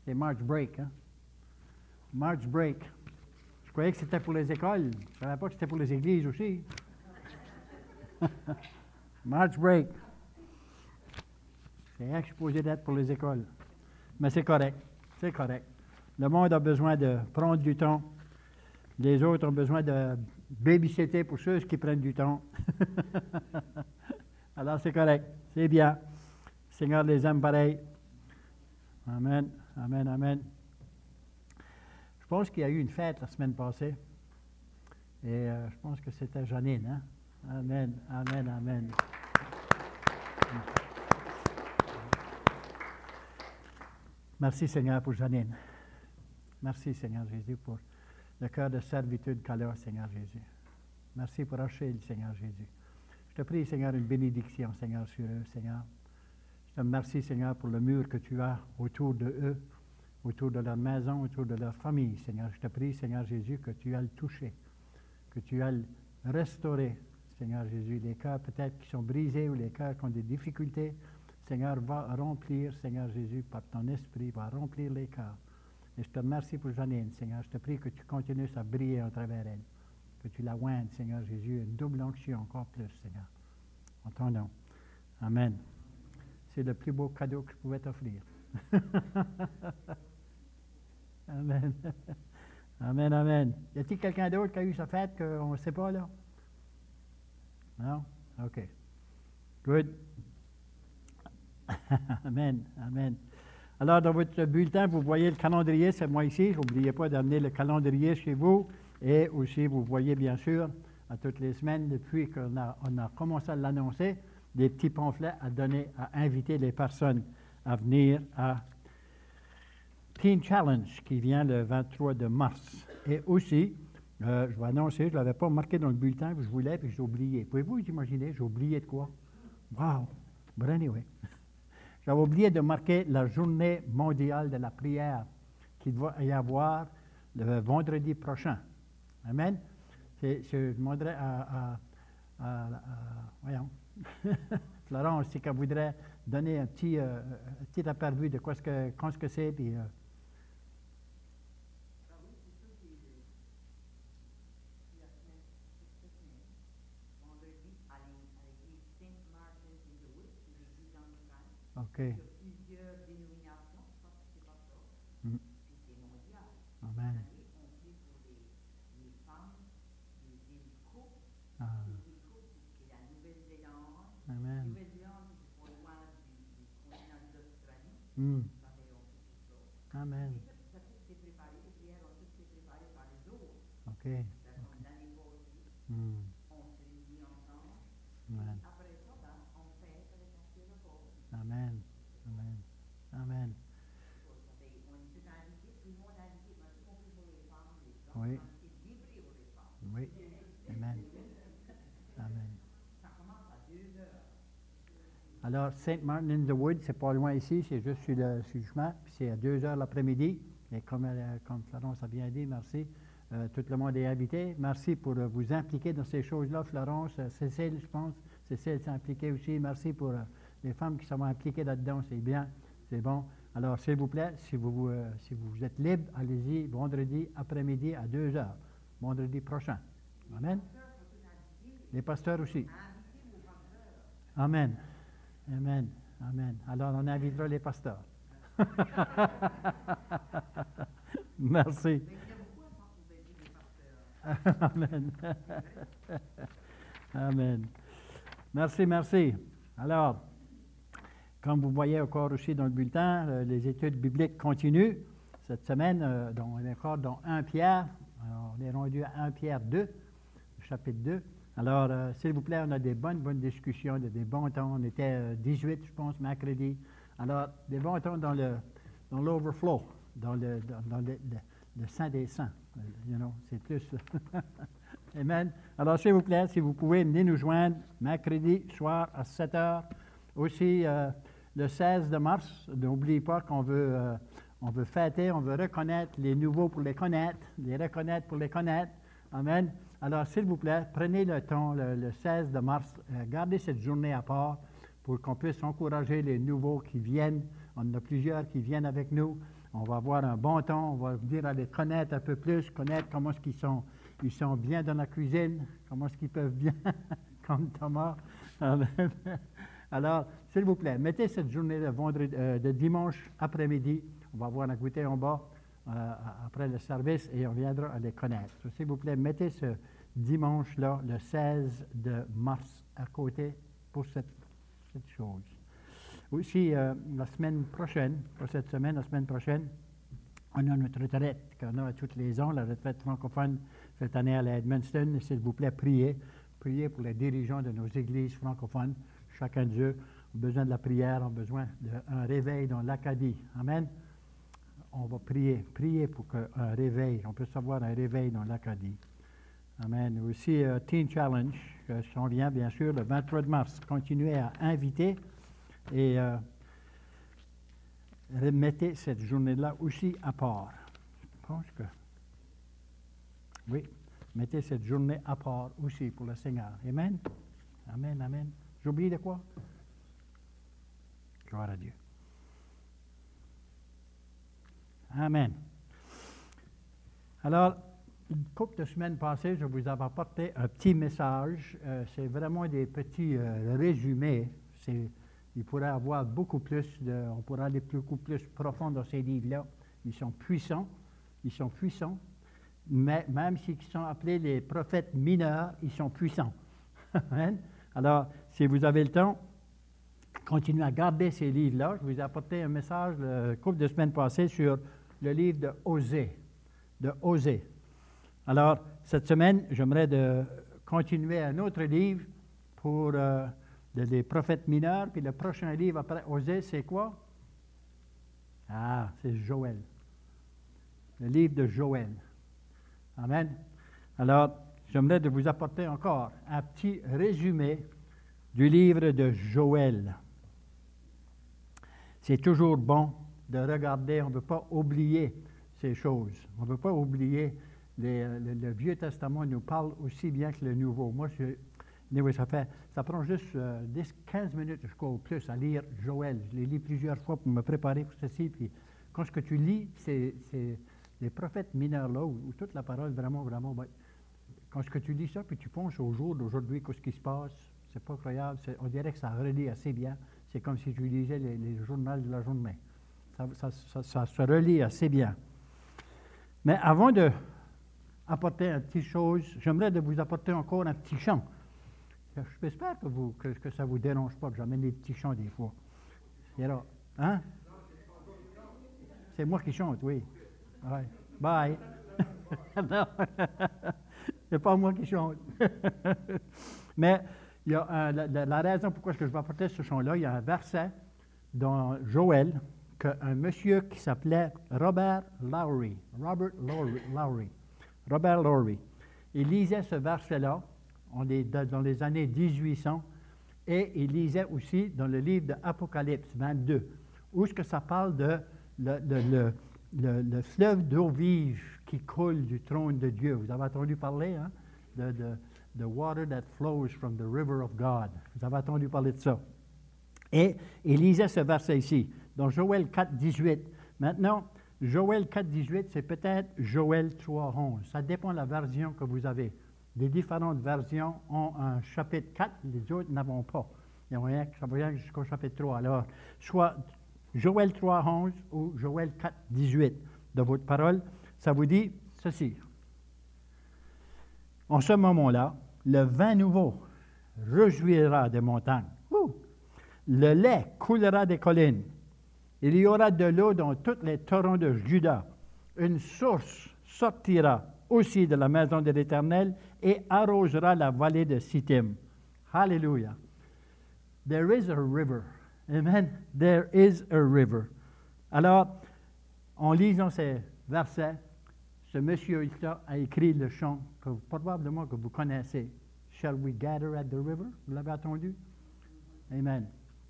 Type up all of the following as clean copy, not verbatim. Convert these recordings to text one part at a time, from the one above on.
C'est March Break, hein? March Break. Je croyais que c'était pour les écoles. Je ne savais pas que c'était pour les églises aussi. March Break. C'est rien que je suis supposé d'être pour les écoles. Mais c'est correct. C'est correct. Le monde a besoin de prendre du temps. Les autres ont besoin de babysitter pour ceux qui prennent du temps. Alors c'est correct. C'est bien. Le Seigneur les aime pareil. Amen. Amen. Amen. Je pense qu'il y a eu une fête la semaine passée. Et je pense que c'était Janine. Hein? Amen. Amen. Amen. Merci Seigneur pour Janine. Merci Seigneur Jésus pour le cœur de servitude qu'elle a, Seigneur Jésus. Merci pour Achille, Seigneur Jésus. Je te prie, Seigneur, une bénédiction, Seigneur, sur eux, Seigneur. Je te remercie, Seigneur, pour le mur que tu as autour de eux, autour de leur maison, autour de leur famille, Seigneur. Je te prie, Seigneur Jésus, que tu ailles toucher, que tu ailles restaurer, Seigneur Jésus, les cœurs peut-être qui sont brisés ou les cœurs qui ont des difficultés. Seigneur, va remplir, Seigneur Jésus, par ton esprit, va remplir les cœurs. Et je te remercie pour Janine, Seigneur. Je te prie que tu continues à briller à travers elle. Que tu la oignes, Seigneur Jésus, une double onction encore plus, Seigneur. En ton nom. Amen. C'est le plus beau cadeau que je pouvais t'offrir. Amen. Amen, amen. Y a-t-il quelqu'un d'autre qui a eu sa fête qu'on ne sait pas, là? Non? OK. Good. Amen, amen. Alors, dans votre bulletin, vous voyez le calendrier, c'est moi ici. N'oubliez pas d'amener le calendrier chez vous. Et aussi, vous voyez, bien sûr, à toutes les semaines, depuis qu'on a commencé à l'annoncer, des petits pamphlets à donner, à inviter les personnes à venir à Teen Challenge, qui vient le 23 de mars. Et aussi, je vais annoncer, je ne l'avais pas marqué dans le bulletin, je voulais, puis j'ai oublié. Pouvez-vous imaginer, j'ai oublié de quoi? Wow! But anyway. J'avais oublié de marquer la journée mondiale de la prière qu'il va y avoir le vendredi prochain. Amen. Je demanderais voyons, Florence, si qu'elle voudrait donner un petit aperçu de quand ce que c'est, puis... OK. Il y a plusieurs dénominations, je pense que c'est pas ça. Mm. Puis c'est mondial. Amen. On prie pour les femmes, les couples, Ah. c'est la Nouvelle-Zélande. Amen. Nouvelle-Zélande, c'est pas loin du continent d'Australie. Mm. Pareil, on prie pour ça. Amen. Ça tout s'est préparé, les prières ont toutes été préparées par les autres. OK. Comme l'année passée, Mm. on se réunit ensemble. Amen. Après ça, on fête avec un petit repas. Amen. Amen. Amen. On est tout invité, tout le monde invité, mais tout le monde pour les femmes, les hommes, Oui. c'est livré pour les femmes. Oui. Amen. Amen. Ça commence à 2 heures. Alors, Saint Martin in the Wood, c'est pas loin ici, c'est juste sur le chemin, puis c'est à 2 heures l'après-midi. Et comme Florence a bien dit, merci. Tout le monde est invité. Merci pour vous impliquer dans ces choses-là, Florence. Cécile, je pense. Cécile s'est impliquée aussi. Merci pour les femmes qui sont impliquées là-dedans. C'est bien, c'est bon. Alors, s'il vous plaît, si vous êtes libre, allez-y vendredi après-midi à 2 heures. Vendredi prochain. Amen. Les pasteurs aussi. Amen. Amen. Amen. Alors, on invitera les pasteurs. Merci. Amen. Amen. Merci, merci. Alors, comme vous voyez encore aussi dans le bulletin, les études bibliques continuent. Cette semaine, on est encore dans 1 Pierre. Alors, on est rendu à 1 Pierre 2, chapitre 2. Alors, s'il vous plaît, on a des bonnes discussions, des bons temps. On était 18, je pense, mercredi. Alors, des bons temps dans l'overflow, dans le saint des saints. C'est plus. Amen. Alors, s'il vous plaît, si vous pouvez venir nous joindre mercredi soir à 7 heures. Aussi, le 16 de mars, n'oubliez pas qu'on veut fêter, on veut reconnaître les nouveaux pour les connaître, les reconnaître pour les connaître. Amen. Alors, s'il vous plaît, prenez le temps le 16 de mars, gardez cette journée à part pour qu'on puisse encourager les nouveaux qui viennent. On en a plusieurs qui viennent avec nous. On va avoir un bon temps, on va venir à les connaître un peu plus, connaître comment est-ce ils sont bien dans la cuisine, comment est-ce qu'ils peuvent bien, comme Thomas. Alors, s'il vous plaît, mettez cette journée de dimanche après-midi. On va avoir un goûter en bas après le service et on viendra à les connaître. So, s'il vous plaît, mettez ce dimanche-là, le 16 de mars, à côté pour cette chose. Aussi, la semaine prochaine, pas cette semaine, la semaine prochaine, on a notre retraite qu'on a toutes les ans, la retraite francophone cette année à la Edmundston. S'il vous plaît, priez. Priez pour les dirigeants de nos églises francophones. Chacun d'eux a besoin de la prière, a besoin d'un réveil dans l'Acadie. Amen. On va prier. Prier pour qu'un réveil, on peut savoir un réveil dans l'Acadie. Amen. Aussi, Teen Challenge, s'en vient bien sûr le 23 mars. Continuez à inviter et remettez cette journée-là aussi à part. Je pense que... Oui, mettez cette journée à part aussi pour le Seigneur. Amen. Amen, amen. J'oublie de quoi? Gloire à Dieu. Amen. Alors, une couple de semaines passées, je vous avais apporté un petit message. C'est vraiment des petits résumés. Il pourrait y avoir beaucoup plus, on pourrait aller beaucoup plus profond dans ces livres-là. Ils sont puissants. Ils sont puissants. Mais même s'ils sont appelés les prophètes mineurs, ils sont puissants. Amen. Alors, si vous avez le temps, continuez à garder ces livres-là. Je vous ai apporté un message le couple de semaines passées sur le livre de Osée. De Osée. Alors, cette semaine, j'aimerais continuer un autre livre pour les prophètes mineurs. Puis le prochain livre après Osée, c'est quoi? Ah, c'est Joël. Le livre de Joël. Amen. Alors, j'aimerais de vous apporter encore un petit résumé du livre de Joël. C'est toujours bon de regarder, on ne peut pas oublier ces choses. On ne peut pas oublier, le Vieux Testament nous parle aussi bien que le Nouveau. Moi, ça prend juste 10-15 minutes, je crois, au plus, à lire Joël. Je l'ai lu plusieurs fois pour me préparer pour ceci. Puis, quand ce que tu lis, c'est les prophètes mineurs-là, où toute la parole, vraiment, ben, quand ce que tu lis ça, puis tu penses au jour d'aujourd'hui, qu'est-ce qui se passe, c'est pas croyable, on dirait que ça relie assez bien. C'est comme si tu lisais les journaux de la journée. Ça se relie assez bien. Mais avant d'apporter une petite chose, j'aimerais de vous apporter encore un petit chant. J'espère que ça ne vous dérange pas que j'amène des petits chants des fois. Alors, hein? C'est moi qui chante, oui. Ouais. Bye. Non, c'est pas moi qui chante. Mais il y a la raison pourquoi je vais apporter ce chant-là, il y a un verset dans Joël qu'un monsieur qui s'appelait Robert Lowry, il lisait ce verset-là dans les années 1800 et il lisait aussi dans le livre d'Apocalypse 22, où est-ce que ça parle de le fleuve d'eau vive qui coule du trône de Dieu. Vous avez entendu parler, hein? The water that flows from the river of God. Vous avez entendu parler de ça. Et il lisait ce verset ici, dans Joël 4, 18. Maintenant, Joël 4, 18, c'est peut-être Joël 3, 11. Ça dépend de la version que vous avez. Les différentes versions ont un chapitre 4, les autres n'avons pas. Il y a rien jusqu'au chapitre 3. Alors, soit Joël 3, 11 ou Joël 4, 18 de votre parole, ça vous dit ceci. En ce moment-là, le vin nouveau rejaillira des montagnes. Le lait coulera des collines. Il y aura de l'eau dans tous les torrents de Juda. Une source sortira aussi de la maison de l'Éternel et arrosera la vallée de Sittim. Hallelujah. There is a river. Amen. There is a river. Alors, en lisant ces versets, ce monsieur-là a écrit le chant que probablement que vous connaissez. Shall we gather at the river? Vous l'avez entendu? Amen.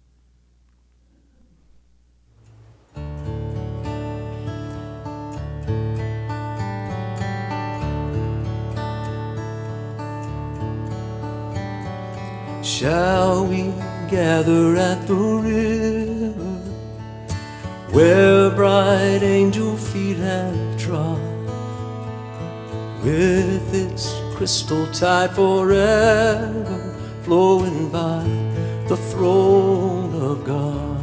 Shall we gather at the river where bright bright angel feet have trod, with its crystal tide forever flowing by the throne of God.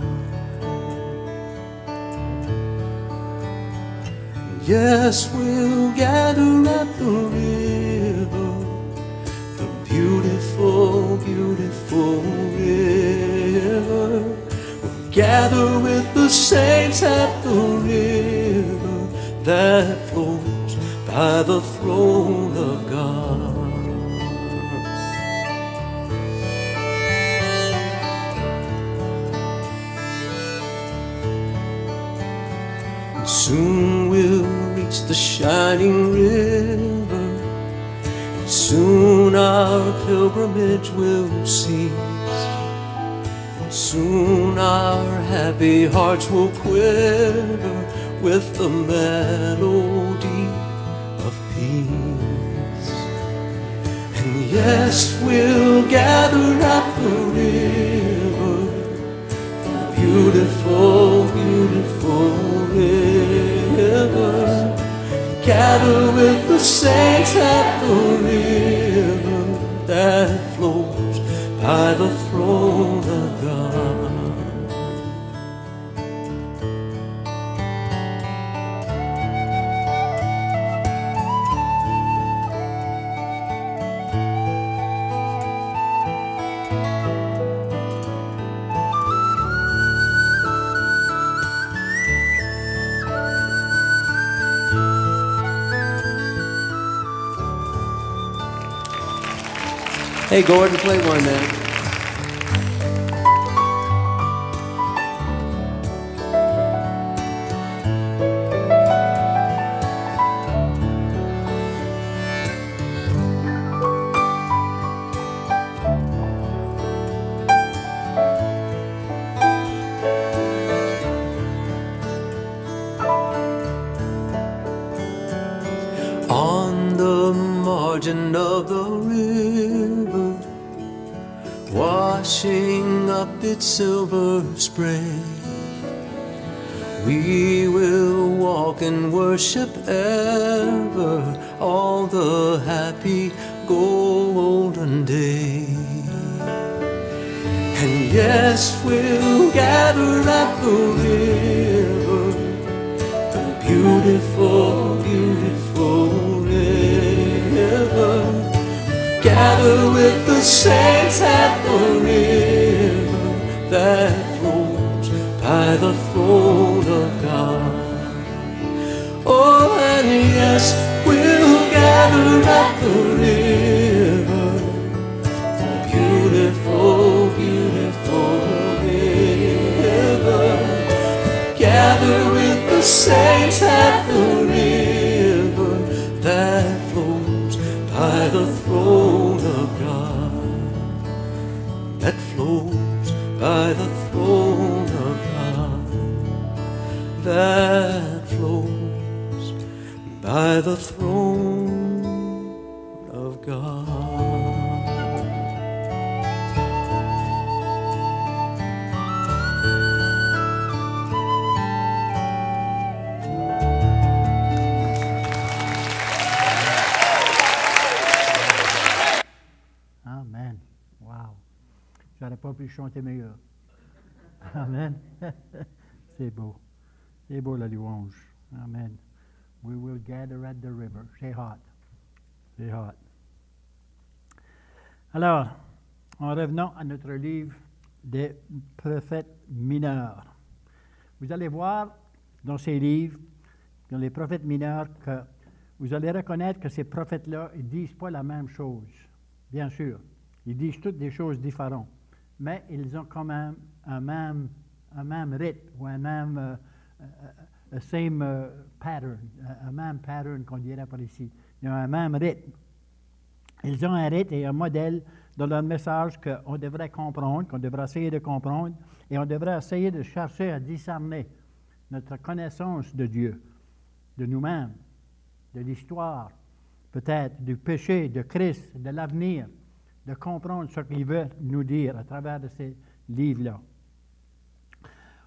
Yes, we'll gather at the river, the beautiful, beautiful river. We'll gather with the saints at the river that flows by the throne of God. And soon we'll reach the shining river, and soon our pilgrimage will cease, and soon our happy hearts will quiver with the melody of peace. And yes, we'll gather at the river, the beautiful, beautiful river. Gather with the saints at the river that flows by the throne of God. Hey, Gordon, play one now. On the margin of the river, washing up its silver spray, we will walk and worship ever all the happy golden day. And yes, we'll gather at the river, the beautiful, beautiful river. Gather with the saints at the river that flows by the throne of God. Oh, and yes, we'll gather at the river, the beautiful, beautiful river. Gather with the saints at the river that flows by the throne of God, that flows by the throne of God, that flows by the throne of God. Amen. Wow. J'aurais pas pu chanter meilleur. Amen. C'est beau. C'est beau la louange. Amen. We will gather at the river. C'est hot. C'est hot. Alors, en revenant à notre livre des prophètes mineurs. Vous allez voir dans ces livres, dans les prophètes mineurs, que vous allez reconnaître que ces prophètes-là, ils ne disent pas la même chose. Bien sûr, ils disent toutes des choses différentes, mais ils ont quand même un même rythme ou un même pattern, un même pattern qu'on dirait par ici. Ils ont un même rythme. Ils ont un rythme et un modèle dans leur message qu'on devrait comprendre, qu'on devrait essayer de comprendre, et on devrait essayer de chercher à discerner notre connaissance de Dieu, de nous-mêmes, de l'histoire, peut-être du péché, de Christ, de l'avenir, de comprendre ce qu'il veut nous dire à travers de ces livres-là.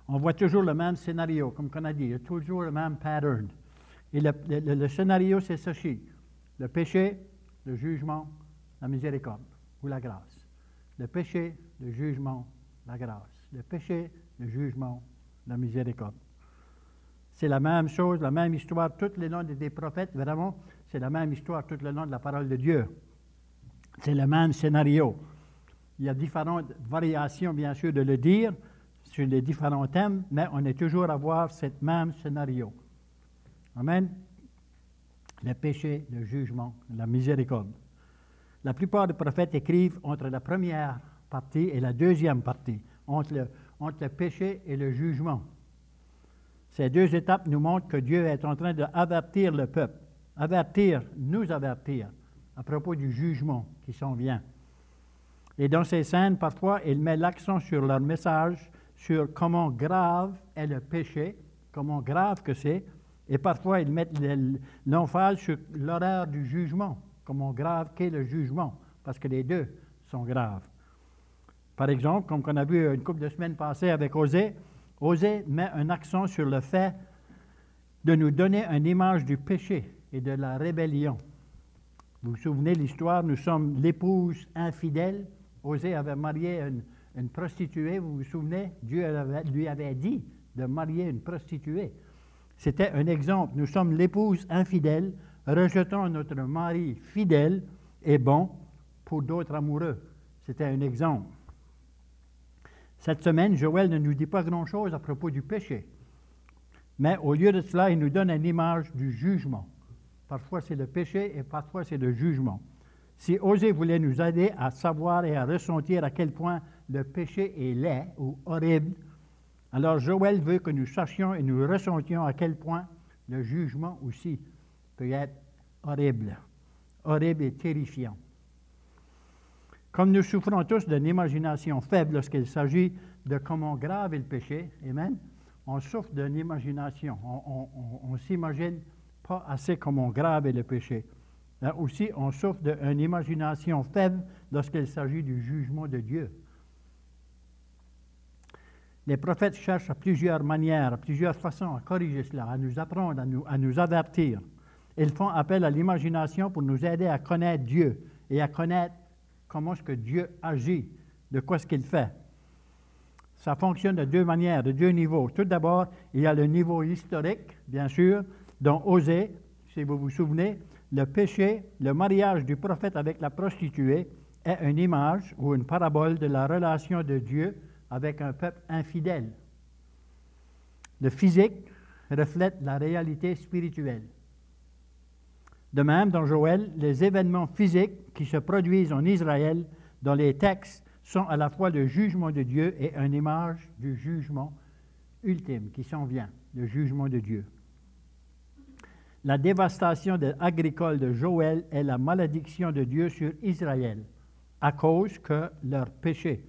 On voit toujours le même scénario, comme on a dit, il y a toujours le même pattern. Et le scénario, c'est ceci. Le péché, le jugement, la miséricorde ou la grâce. Le péché, le jugement, la grâce. Le péché, le jugement, la miséricorde. C'est la même chose, la même histoire, tout le long des prophètes, vraiment, c'est la même histoire tout le long de la parole de Dieu. C'est le même scénario. Il y a différentes variations, bien sûr, de le dire sur les différents thèmes, mais on est toujours à voir ce même scénario. Amen. Le péché, le jugement, la miséricorde. La plupart des prophètes écrivent entre la première partie et la deuxième partie, entre le péché et le jugement. Ces deux étapes nous montrent que Dieu est en train d'avertir le peuple, nous avertir à propos du jugement qui s'en vient. Et dans ces scènes, parfois, il met l'accent sur leur message, sur comment grave est le péché, comment grave que c'est, et parfois, ils mettent l'emphase sur l'horreur du jugement, comment grave qu'est le jugement, parce que les deux sont graves. Par exemple, comme on a vu une couple de semaines passées avec Osée, Osée met un accent sur le fait de nous donner une image du péché et de la rébellion. Vous vous souvenez de l'histoire, nous sommes l'épouse infidèle. Osée avait marié une prostituée, vous vous souvenez? Dieu lui avait dit de marier une prostituée. C'était un exemple. Nous sommes l'épouse infidèle, rejetons notre mari fidèle et bon pour d'autres amoureux. C'était un exemple. Cette semaine, Joël ne nous dit pas grand-chose à propos du péché. Mais au lieu de cela, il nous donne une image du jugement. Parfois, c'est le péché et parfois, c'est le jugement. Si Osée voulait nous aider à savoir et à ressentir à quel point le péché est laid ou horrible, alors Joël veut que nous sachions et nous ressentions à quel point le jugement aussi peut être horrible et terrifiant. Comme nous souffrons tous d'une imagination faible lorsqu'il s'agit de comment grave est le péché, amen, on souffre d'une imagination, on s'imagine pas assez comment grave est le péché. Là aussi, on souffre d'une imagination faible lorsqu'il s'agit du jugement de Dieu. Les prophètes cherchent à plusieurs manières, à plusieurs façons à corriger cela, à nous apprendre, à nous avertir. Ils font appel à l'imagination pour nous aider à connaître Dieu et à connaître comment est-ce que Dieu agit, de quoi est-ce qu'il fait. Ça fonctionne de deux manières, de deux niveaux. Tout d'abord, il y a le niveau historique, bien sûr, dont Osée, si vous vous souvenez, le péché, le mariage du prophète avec la prostituée est une image ou une parabole de la relation de Dieu avec un peuple infidèle. Le physique reflète la réalité spirituelle. De même, dans Joël, les événements physiques qui se produisent en Israël dans les textes sont à la fois le jugement de Dieu et une image du jugement ultime qui s'en vient, le jugement de Dieu. La dévastation agricole de Joël est la malédiction de Dieu sur Israël à cause de leur péché.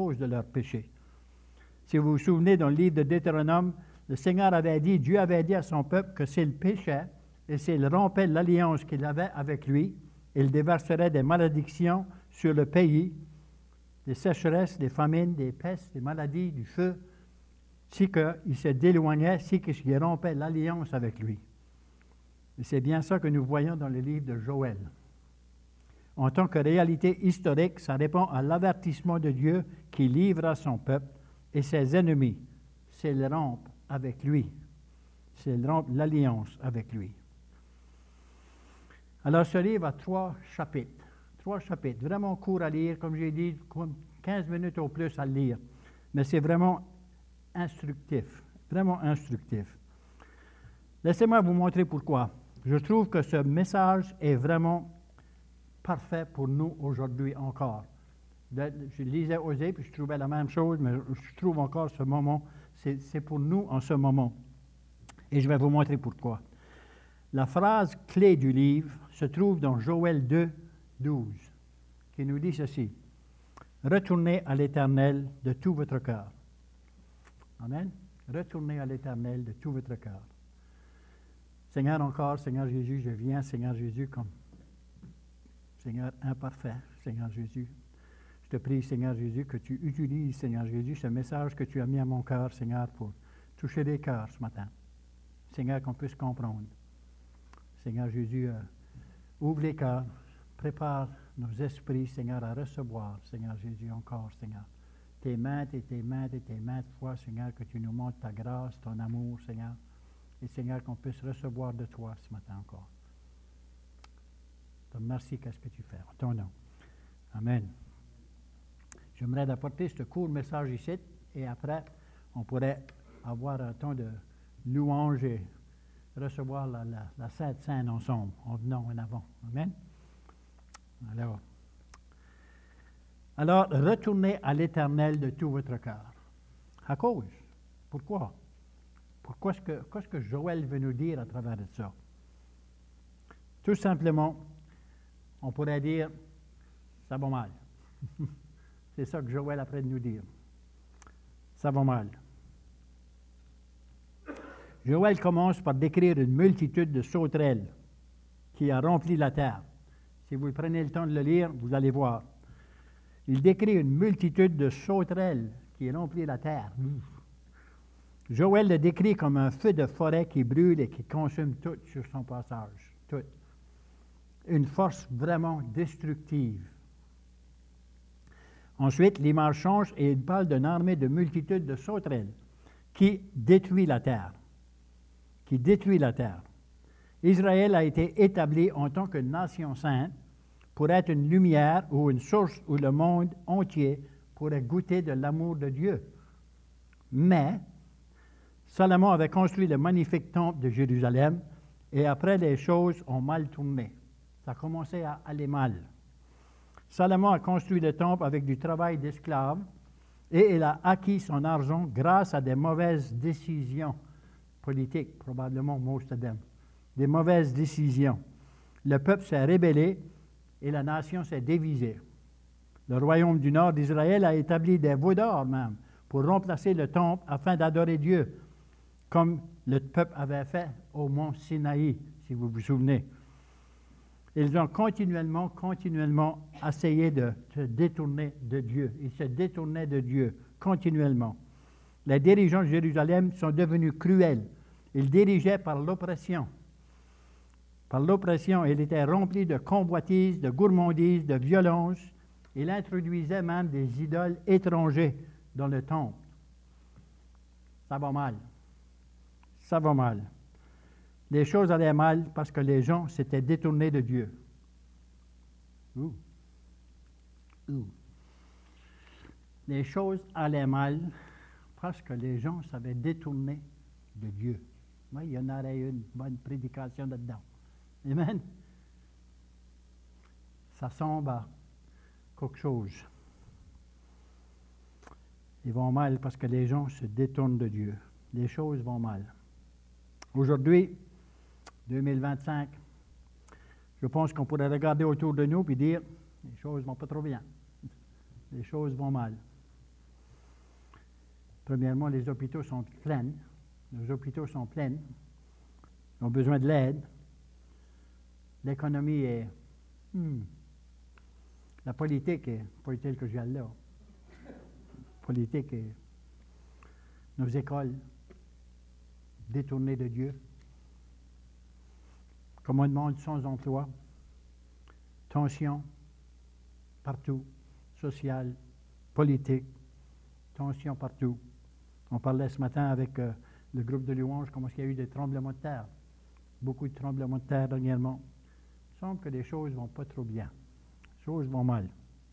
Si vous vous souvenez, dans le livre de Deutéronome, le Seigneur avait dit, Dieu avait dit à son peuple que s'il péchait et s'il rompait l'alliance qu'il avait avec lui, il déverserait des malédictions sur le pays, des sécheresses, des famines, des pestes, des maladies, du feu, si il se déloignait, si il rompait l'alliance avec lui. Et c'est bien ça que nous voyons dans le livre de Joël. En tant que réalité historique, ça répond à l'avertissement de Dieu qui livre à son peuple et ses ennemis s'ils rompent avec lui, s'ils rompent l'alliance avec lui. Alors ce livre a 3 chapitres, vraiment courts à lire, comme j'ai dit, 15 minutes au plus à lire, mais c'est vraiment instructif. Laissez-moi vous montrer pourquoi. Je trouve que ce message est vraiment parfait pour nous aujourd'hui encore. Je lisais Osée, puis je trouvais la même chose, mais je trouve encore ce moment, c'est pour nous en ce moment. Et je vais vous montrer pourquoi. La phrase clé du livre se trouve dans Joël 2, 12, qui nous dit ceci. « Retournez à l'Éternel de tout votre cœur. » Amen. Retournez à l'Éternel de tout votre cœur. Seigneur, encore, Seigneur Jésus, je viens, Seigneur Jésus, comme Seigneur imparfait, Seigneur Jésus. Je te prie, Seigneur Jésus, que tu utilises, Seigneur Jésus, ce message que tu as mis à mon cœur, Seigneur, pour toucher des cœurs ce matin. Seigneur, qu'on puisse comprendre. Seigneur Jésus, ouvre les cœurs, prépare nos esprits, Seigneur, à recevoir, Seigneur Jésus, encore, Seigneur. Tes maintes et tes maintes et tes maintes fois, Seigneur, que tu nous montres ta grâce, ton amour, Seigneur. Et Seigneur, qu'on puisse recevoir de toi ce matin encore. Donc, merci, qu'est-ce que tu fais. En ton nom. Amen. J'aimerais apporter ce court message ici, et après, on pourrait avoir un temps de louange et recevoir la Sainte Seine ensemble, en venant en avant. Amen. Alors, retournez à l'Éternel de tout votre cœur. À cause. Pourquoi? Qu'est-ce que Joël veut nous dire à travers de ça? Tout simplement, on pourrait dire, ça va mal. C'est ça que Joël a près de nous dire. Ça va mal. Joël commence par décrire une multitude de sauterelles qui a rempli la terre. Si vous prenez le temps de le lire, vous allez voir. Il décrit une multitude de sauterelles qui a rempli la terre. Joël le décrit comme un feu de forêt qui brûle et qui consume tout sur son passage. Tout. Une force vraiment destructive. Ensuite, l'image change et il parle d'une armée de multitudes de sauterelles qui détruit la terre. Qui détruit la terre. Israël a été établi en tant que nation sainte pour être une lumière ou une source où le monde entier pourrait goûter de l'amour de Dieu. Mais Salomon avait construit le magnifique temple de Jérusalem et après les choses ont mal tourné. Ça a commencé à aller mal. Salomon a construit le temple avec du travail d'esclaves et il a acquis son argent grâce à des mauvaises décisions politiques, probablement most of them. Des mauvaises décisions. Le peuple s'est rébellé et la nation s'est divisée. Le royaume du nord d'Israël a établi des veaux d'or même pour remplacer le temple afin d'adorer Dieu, comme le peuple avait fait au mont Sinaï, si vous vous souvenez. Ils ont continuellement essayé de se détourner de Dieu. Ils se détournaient de Dieu continuellement. Les dirigeants de Jérusalem sont devenus cruels. Ils dirigeaient par l'oppression. Par l'oppression, il était rempli de convoitises, de gourmandises, de violence. Il introduisait même des idoles étrangers dans le temple. Ça va mal. Ça va mal. Les choses allaient mal parce que les gens s'étaient détournés de Dieu. Les choses allaient mal parce que les gens s'avaient détourné de Dieu. Oui, il y en aurait une bonne prédication là-dedans. Amen. Ça semble à quelque chose. Ils vont mal parce que les gens se détournent de Dieu. Les choses vont mal. Aujourd'hui, 2025, je pense qu'on pourrait regarder autour de nous et dire, les choses ne vont pas trop bien. Les choses vont mal. Premièrement, les hôpitaux sont pleins. Les hôpitaux sont pleins. Ils ont besoin de l'aide. L'économie est... La politique est... Pas utile que j'aille là. Politique est... Nos écoles détournées de Dieu. Commandement sans emploi. Tension partout. Sociale, politique. Tension partout. On parlait ce matin avec le groupe de louanges, comment il y a eu des tremblements de terre. Beaucoup de tremblements de terre dernièrement. Il semble que les choses ne vont pas trop bien. Les choses vont mal.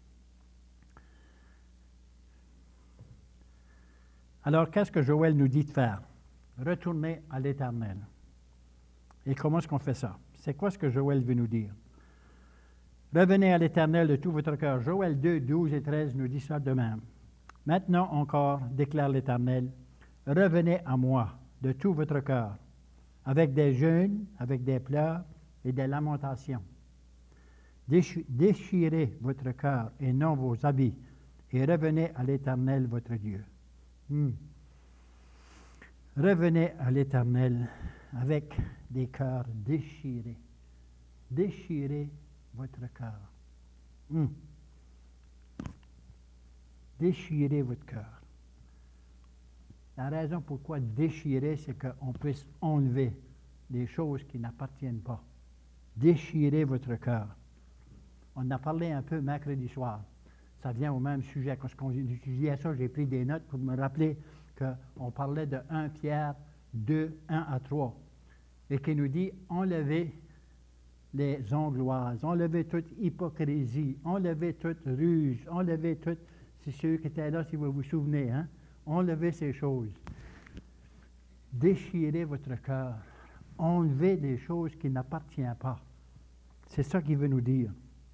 Alors, qu'est-ce que Joël nous dit de faire? Retourner à l'Éternel. Et comment est-ce qu'on fait ça? C'est quoi ce que Joël veut nous dire? Revenez à l'Éternel de tout votre cœur. Joël 2, 12 et 13 nous dit ça de même. Maintenant encore, déclare l'Éternel, revenez à moi de tout votre cœur, avec des jeûnes, avec des pleurs et des lamentations. Déchirez votre cœur et non vos habits, et revenez à l'Éternel votre Dieu. Revenez à l'Éternel avec des cœurs déchirés. Déchirez votre cœur. Déchirez votre cœur. La raison pourquoi déchirer, c'est qu'on puisse enlever des choses qui n'appartiennent pas. Déchirez votre cœur. On en a parlé un peu mercredi soir. Ça vient au même sujet. Quand je disais ça, j'ai pris des notes pour me rappeler qu'on parlait de 1 Pierre 2, 1 à 3, et qui nous dit « Enlevez les angloises, enlevez toute hypocrisie, enlevez toute ruse, enlevez toute... » C'est ceux qui étaient là, si vous vous souvenez, hein? Enlevez ces choses. Déchirez votre cœur. Enlevez des choses qui n'appartiennent pas. C'est ça qu'il veut nous dire.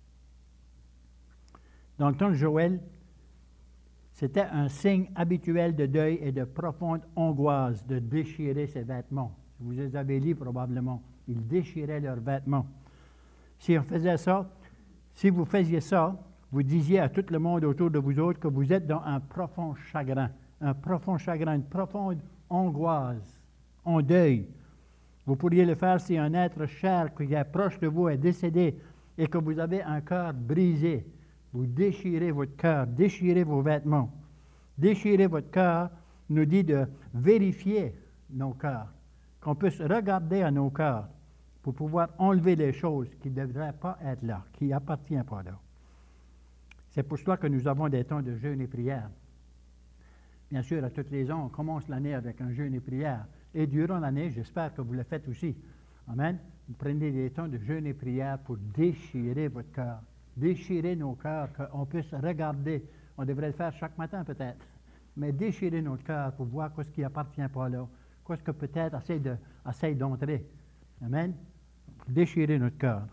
Dans le temps de Joël, c'était un signe habituel de deuil et de profonde angoisse de déchirer ses vêtements. Vous les avez lus probablement. Ils déchiraient leurs vêtements. Si on faisait ça, si vous faisiez ça, vous disiez à tout le monde autour de vous autres que vous êtes dans un profond chagrin, une profonde angoisse, en deuil. Vous pourriez le faire si un être cher qui est proche de vous est décédé et que vous avez un cœur brisé. Vous déchirez votre cœur, déchirez vos vêtements. Déchirer votre cœur nous dit de vérifier nos cœurs, qu'on puisse regarder à nos cœurs pour pouvoir enlever les choses qui ne devraient pas être là, qui n'appartiennent pas là. C'est pour cela que nous avons des temps de jeûne et prière. Bien sûr, à toutes les ans, on commence l'année avec un jeûne et prière. Et durant l'année, j'espère que vous le faites aussi. Amen. Vous prenez des temps de jeûne et prière pour déchirer votre cœur. Déchirer nos cœurs, qu'on puisse regarder. On devrait le faire chaque matin peut-être. Mais déchirer notre cœur pour voir ce qui n'appartient pas là. Qu'est-ce que peut-être essaye d'entrer. Amen. Pour déchirer notre cœur.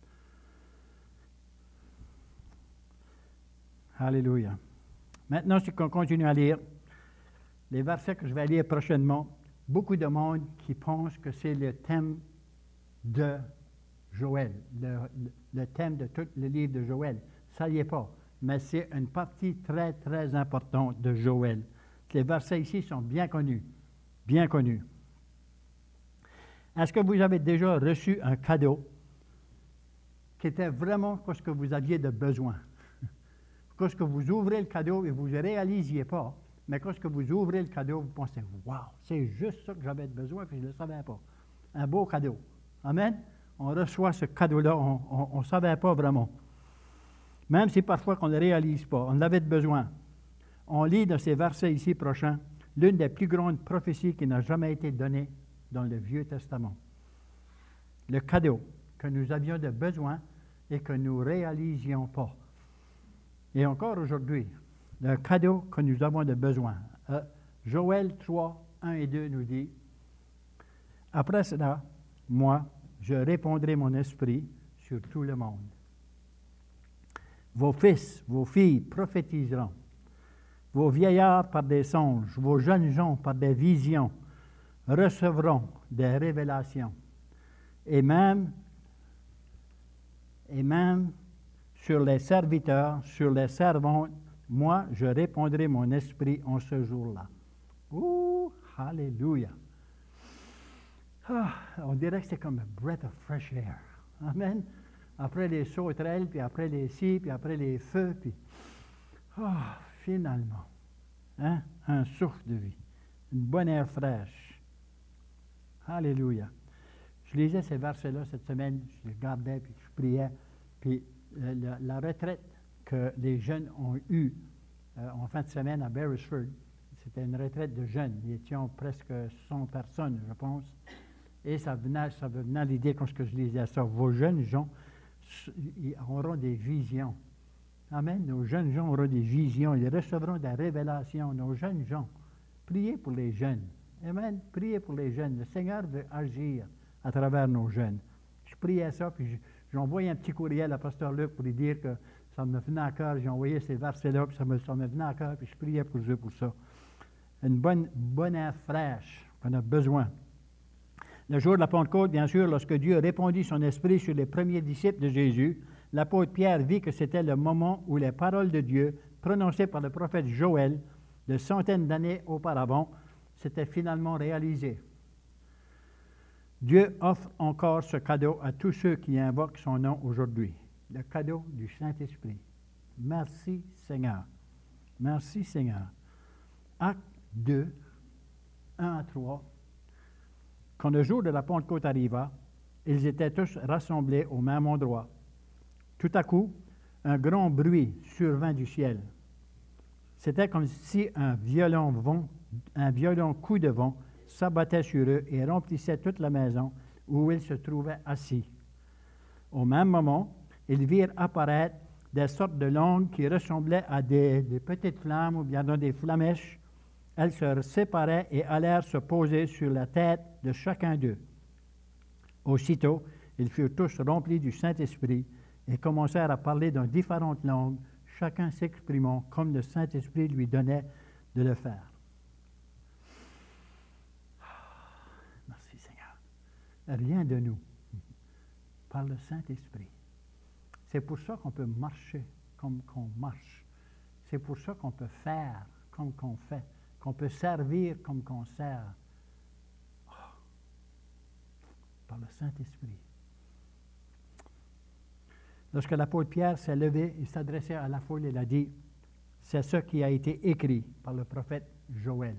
Alléluia. Maintenant, si on continue à lire les versets que je vais lire prochainement, beaucoup de monde qui pense que c'est le thème de Joël, le thème de tout le livre de Joël. Ça n'y est pas, mais c'est une partie très, très importante de Joël. Les versets ici sont bien connus, bien connus. Est-ce que vous avez déjà reçu un cadeau qui était vraiment ce que vous aviez de besoin? Quand vous ouvrez le cadeau et vous ne réalisiez pas, mais quand vous ouvrez le cadeau, vous pensez « Wow, c'est juste ça que j'avais besoin et je ne le savais pas. » Un beau cadeau. Amen? On reçoit ce cadeau-là, on ne savait pas vraiment. Même si parfois on ne le réalise pas, on avait besoin. On lit dans ces versets ici prochains l'une des plus grandes prophéties qui n'a jamais été donnée dans le Vieux Testament. Le cadeau que nous avions de besoin et que nous ne réalisions pas. Et encore aujourd'hui, le cadeau que nous avons de besoin. Joël 3, 1 et 2 nous dit, « Après cela, moi, je répandrai mon esprit sur tout le monde. Vos fils, vos filles prophétiseront, vos vieillards par des songes, vos jeunes gens par des visions recevront des révélations. Et même sur les serviteurs, sur les servantes, moi, je répandrai mon esprit en ce jour-là. » Ouh, alléluia! Ah, on dirait que c'est comme un breath of fresh air. Amen. Après les sauterelles, puis après les scies, puis après les feux, puis... finalement, hein? Un souffle de vie, une bonne air fraîche. Alléluia. Je lisais ces versets-là cette semaine, je les regardais, puis je priais, puis la retraite que les jeunes ont eue en fin de semaine à Beresford, c'était une retraite de jeunes. Ils étaient presque 100 personnes, je pense. Et ça venait à l'idée quand je lisais ça. Vos jeunes gens auront des visions. Amen. Nos jeunes gens auront des visions. Ils recevront des révélations. Nos jeunes gens. Priez pour les jeunes. Amen. Priez pour les jeunes. Le Seigneur veut agir à travers nos jeunes. Je priais ça, puis j'ai envoyé un petit courriel à Pasteur Luc pour lui dire que ça me venait à cœur. J'ai envoyé ces versets-là, puis ça me venait à cœur, puis je priais pour eux pour ça. Une bonne air fraîche qu'on a besoin. Le jour de la Pentecôte, bien sûr, lorsque Dieu répandit son esprit sur les premiers disciples de Jésus, l'apôtre Pierre vit que c'était le moment où les paroles de Dieu, prononcées par le prophète Joël, de centaines d'années auparavant, s'étaient finalement réalisées. Dieu offre encore ce cadeau à tous ceux qui invoquent son nom aujourd'hui, le cadeau du Saint-Esprit. Merci Seigneur. Merci Seigneur. Acte 2, 1 à 3. Quand le jour de la Pentecôte arriva, ils étaient tous rassemblés au même endroit. Tout à coup, un grand bruit survint du ciel. C'était comme si un violent coup de vent s'abattait sur eux et remplissait toute la maison où ils se trouvaient assis. Au même moment, ils virent apparaître des sortes de langues qui ressemblaient à des petites flammes ou bien des flamèches. Elles se séparaient et allèrent se poser sur la tête de chacun d'eux. Aussitôt, ils furent tous remplis du Saint-Esprit et commencèrent à parler dans différentes langues, chacun s'exprimant comme le Saint-Esprit lui donnait de le faire. Merci Seigneur. Rien de nous, par le Saint-Esprit. C'est pour ça qu'on peut marcher comme qu'on marche. C'est pour ça qu'on peut faire comme qu'on fait, qu'on peut servir comme qu'on sert. Oh, par le Saint-Esprit. Lorsque l'apôtre Pierre s'est levé, il s'adressait à la foule et il a dit, c'est ce qui a été écrit par le prophète Joël.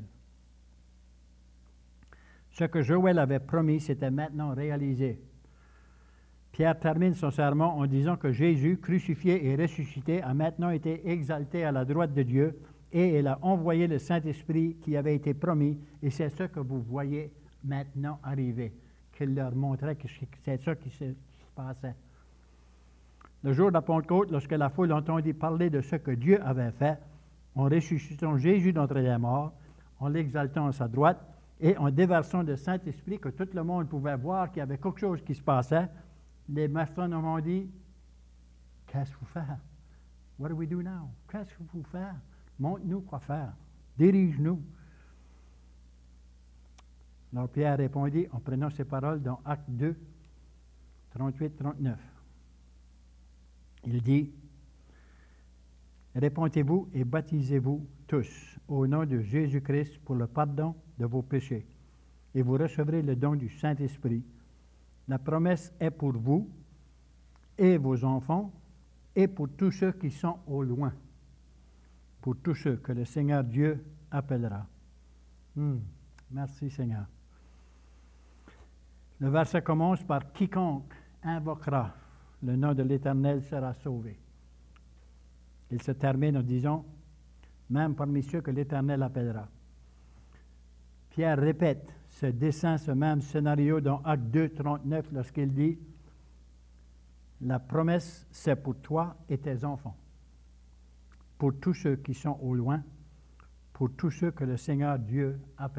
Ce que Joël avait promis s'était maintenant réalisé. Pierre termine son sermon en disant que Jésus, crucifié et ressuscité, a maintenant été exalté à la droite de Dieu et il a envoyé le Saint-Esprit qui avait été promis, et c'est ce que vous voyez maintenant arriver, qu'il leur montrait que c'est ça qui se passait. Le jour de la Pentecôte, lorsque la foule entendit parler de ce que Dieu avait fait, en ressuscitant Jésus d'entre les morts, en l'exaltant à sa droite et en déversant le Saint-Esprit que tout le monde pouvait voir qu'il y avait quelque chose qui se passait, les maçons m'ont dit, qu'est-ce qu'il faut faire? What do we do now? Qu'est-ce qu'il faut faire? Montre-nous quoi faire. Dirige-nous. Alors Pierre répondit en prenant ces paroles dans Acte 2, 38-39. Il dit, répentez-vous et baptisez-vous tous au nom de Jésus-Christ pour le pardon de vos péchés, et vous recevrez le don du Saint-Esprit. La promesse est pour vous et vos enfants et pour tous ceux qui sont au loin, pour tous ceux que le Seigneur Dieu appellera. Merci Seigneur. Le verset commence par « Quiconque invoquera le nom de l'Éternel sera sauvé ». Il se termine en disant « Même parmi ceux que l'Éternel appellera ». Pierre répète ce dessin, ce même scénario dans Acte 2, 39, lorsqu'il dit « La promesse, c'est pour toi et tes enfants, pour tous ceux qui sont au loin, pour tous ceux que le Seigneur Dieu appellera. »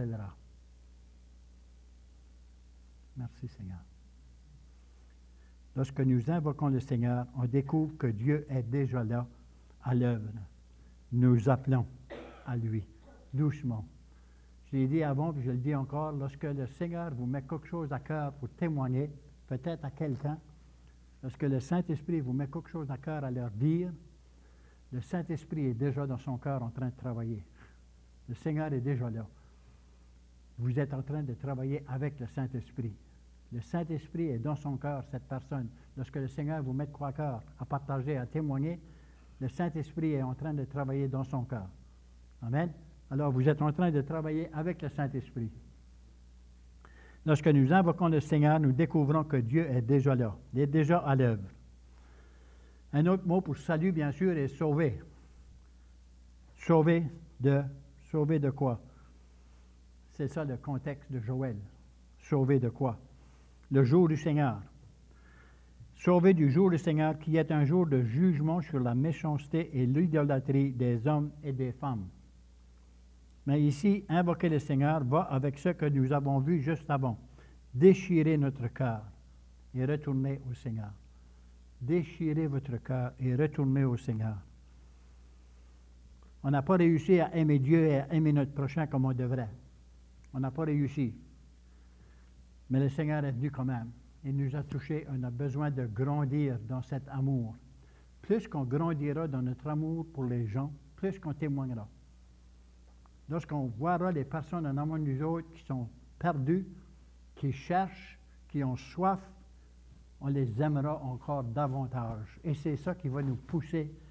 Merci Seigneur. Lorsque nous invoquons le Seigneur, on découvre que Dieu est déjà là, à l'œuvre. Nous appelons à lui, doucement. Je l'ai dit avant, puis je le dis encore, lorsque le Seigneur vous met quelque chose à cœur pour témoigner, peut-être à quelqu'un, lorsque le Saint-Esprit vous met quelque chose à cœur à leur dire, le Saint-Esprit est déjà dans son cœur en train de travailler. Le Seigneur est déjà là. Vous êtes en train de travailler avec le Saint-Esprit. Le Saint-Esprit est dans son cœur, cette personne. Lorsque le Seigneur vous met quoi à cœur, à partager, à témoigner, le Saint-Esprit est en train de travailler dans son cœur. Amen. Alors, vous êtes en train de travailler avec le Saint-Esprit. Lorsque nous invoquons le Seigneur, nous découvrons que Dieu est déjà là. Il est déjà à l'œuvre. Un autre mot pour salut, bien sûr, est sauver. Sauver de quoi? C'est ça le contexte de Joël. Sauver de quoi? Le jour du Seigneur. Sauver du jour du Seigneur qui est un jour de jugement sur la méchanceté et l'idolâtrie des hommes et des femmes. Mais ici, invoquer le Seigneur va avec ce que nous avons vu juste avant. Déchirer notre cœur et retourner au Seigneur. Déchirez votre cœur et retournez au Seigneur. On n'a pas réussi à aimer Dieu et à aimer notre prochain comme on devrait. On n'a pas réussi. Mais le Seigneur est venu quand même. Il nous a touchés. On a besoin de grandir dans cet amour. Plus qu'on grandira dans notre amour pour les gens, plus qu'on témoignera. Lorsqu'on verra les personnes en amont de nous autres qui sont perdues, qui cherchent, qui ont soif, on les aimera encore davantage. Et c'est ça qui va nous pousser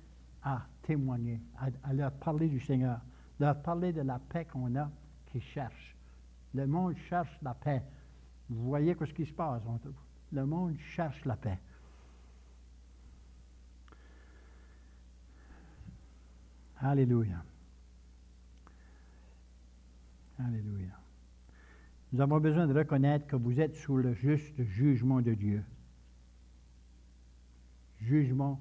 à témoigner, à leur parler du Seigneur, leur parler de la paix qu'on a, qu'ils cherchent. Le monde cherche la paix. Vous voyez ce qui se passe. Le monde cherche la paix. Alléluia. Alléluia. Nous avons besoin de reconnaître que vous êtes sous le juste jugement de Dieu. Jugement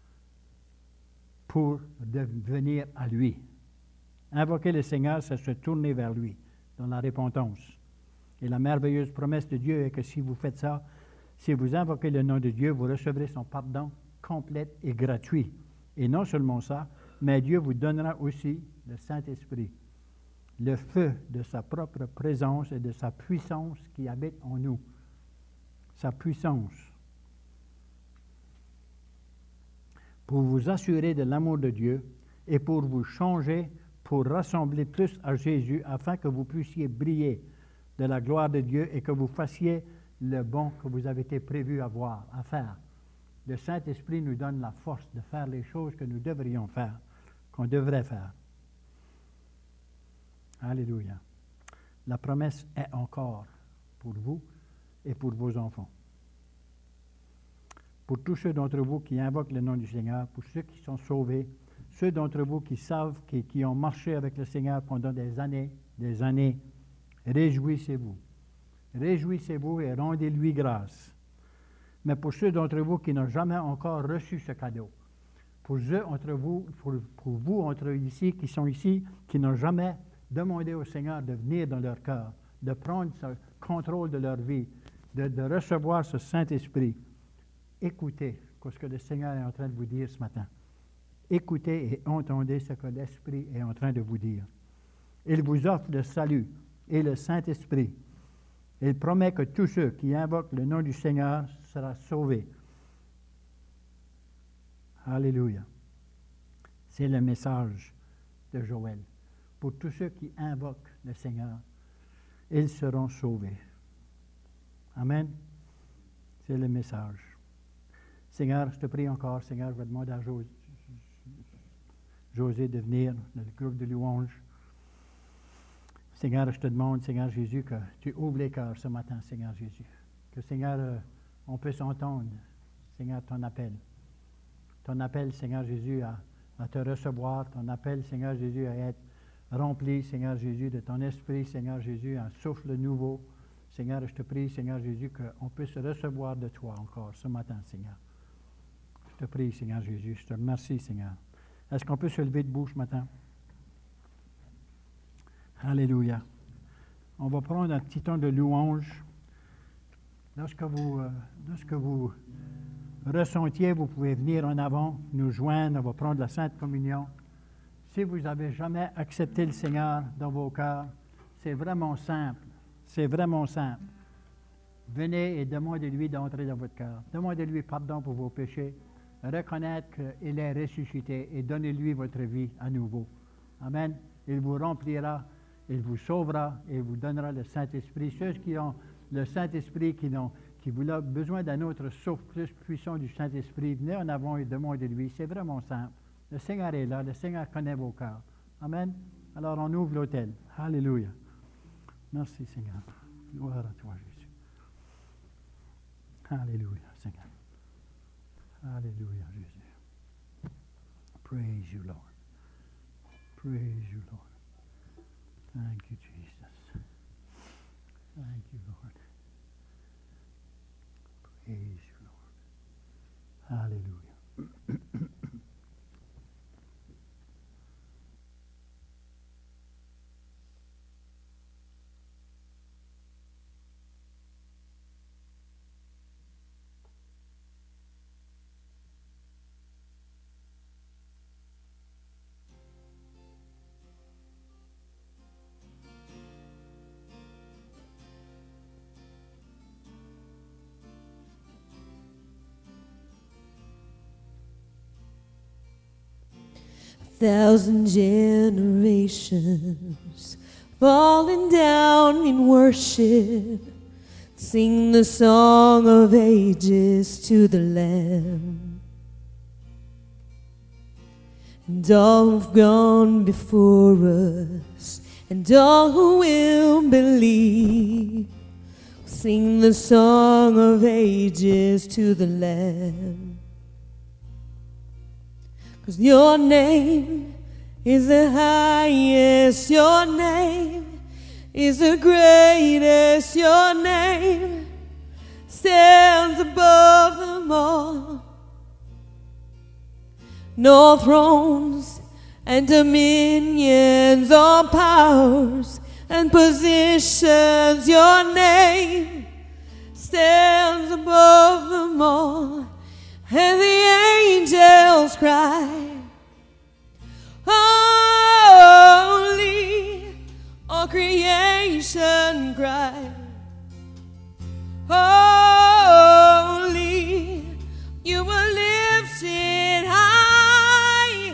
pour venir à lui. Invoquer le Seigneur, c'est se tourner vers lui dans la repentance. Et la merveilleuse promesse de Dieu est que si vous faites ça, si vous invoquez le nom de Dieu, vous recevrez son pardon complet et gratuit. Et non seulement ça, mais Dieu vous donnera aussi le Saint-Esprit, le feu de sa propre présence et de sa puissance qui habite en nous. Sa puissance. Pour vous assurer de l'amour de Dieu et pour vous changer, pour rassembler plus à Jésus, afin que vous puissiez briller de la gloire de Dieu et que vous fassiez le bon que vous avez été prévu à faire. Le Saint-Esprit nous donne la force de faire les choses que nous devrions faire, qu'on devrait faire. Alléluia. La promesse est encore pour vous et pour vos enfants. Pour tous ceux d'entre vous qui invoquent le nom du Seigneur, pour ceux qui sont sauvés, ceux d'entre vous qui savent, qui ont marché avec le Seigneur pendant des années, réjouissez-vous. Réjouissez-vous et rendez-lui grâce. Mais pour ceux d'entre vous qui n'ont jamais encore reçu ce cadeau, pour ceux entre vous, pour vous entre ici, qui sont ici, qui n'ont jamais demandé au Seigneur de venir dans leur cœur, de prendre ce contrôle de leur vie, de recevoir ce Saint-Esprit, écoutez ce que le Seigneur est en train de vous dire ce matin. Écoutez et entendez ce que l'Esprit est en train de vous dire. Il vous offre le salut et le Saint-Esprit. Il promet que tous ceux qui invoquent le nom du Seigneur seront sauvés. Alléluia. C'est le message de Joël. Pour tous ceux qui invoquent le Seigneur, ils seront sauvés. Amen. C'est le message. Seigneur, je te prie encore, Seigneur, je vais demander à José de venir dans le groupe de louanges. Seigneur, je te demande, Seigneur Jésus, que tu ouvres les cœurs ce matin, Seigneur Jésus. Que, Seigneur, on puisse entendre, Seigneur, ton appel. Ton appel, Seigneur Jésus, à te recevoir. Ton appel, Seigneur Jésus, à être rempli, Seigneur Jésus, de ton esprit, Seigneur Jésus, un souffle nouveau. Seigneur, je te prie, Seigneur Jésus, qu'on puisse recevoir de toi encore ce matin, Seigneur. Je te prie, Seigneur Jésus. Je te remercie, Seigneur. Est-ce qu'on peut se lever debout ce matin? Alléluia. On va prendre un petit temps de louange. Lorsque vous ressentiez, vous pouvez venir en avant, nous joindre, on va prendre la Sainte Communion. Si vous n'avez jamais accepté le Seigneur dans vos cœurs, c'est vraiment simple. C'est vraiment simple. Venez et demandez-lui d'entrer dans votre cœur. Demandez-lui pardon pour vos péchés. Reconnaître qu'il est ressuscité et donnez-lui votre vie à nouveau. Amen. Il vous remplira, il vous sauvera et vous donnera le Saint-Esprit. Ceux qui ont le Saint-Esprit, qui ont besoin d'un autre souffle plus puissant du Saint-Esprit, venez en avant et demandez-lui. C'est vraiment simple. Le Seigneur est là, le Seigneur connaît vos cœurs. Amen. Alors on ouvre l'autel. Alléluia. Merci Seigneur. Gloire à toi Jésus. Alléluia Seigneur. Alléluia Jésus. Praise you Lord. Praise you Lord. Thank you Jesus. Thank you Lord. Praise you Lord. Alléluia. Thousand generations falling down in worship, sing the song of ages to the Lamb. and all who've gone before us, and all who will believe. Sing the song of ages to the Lamb. 'Cause your name is the highest, your name is the greatest, your name stands above them all. No thrones and dominions or powers and positions, your name stands above them all. And the angels cry, holy, all creation cry, holy, you were lifted high,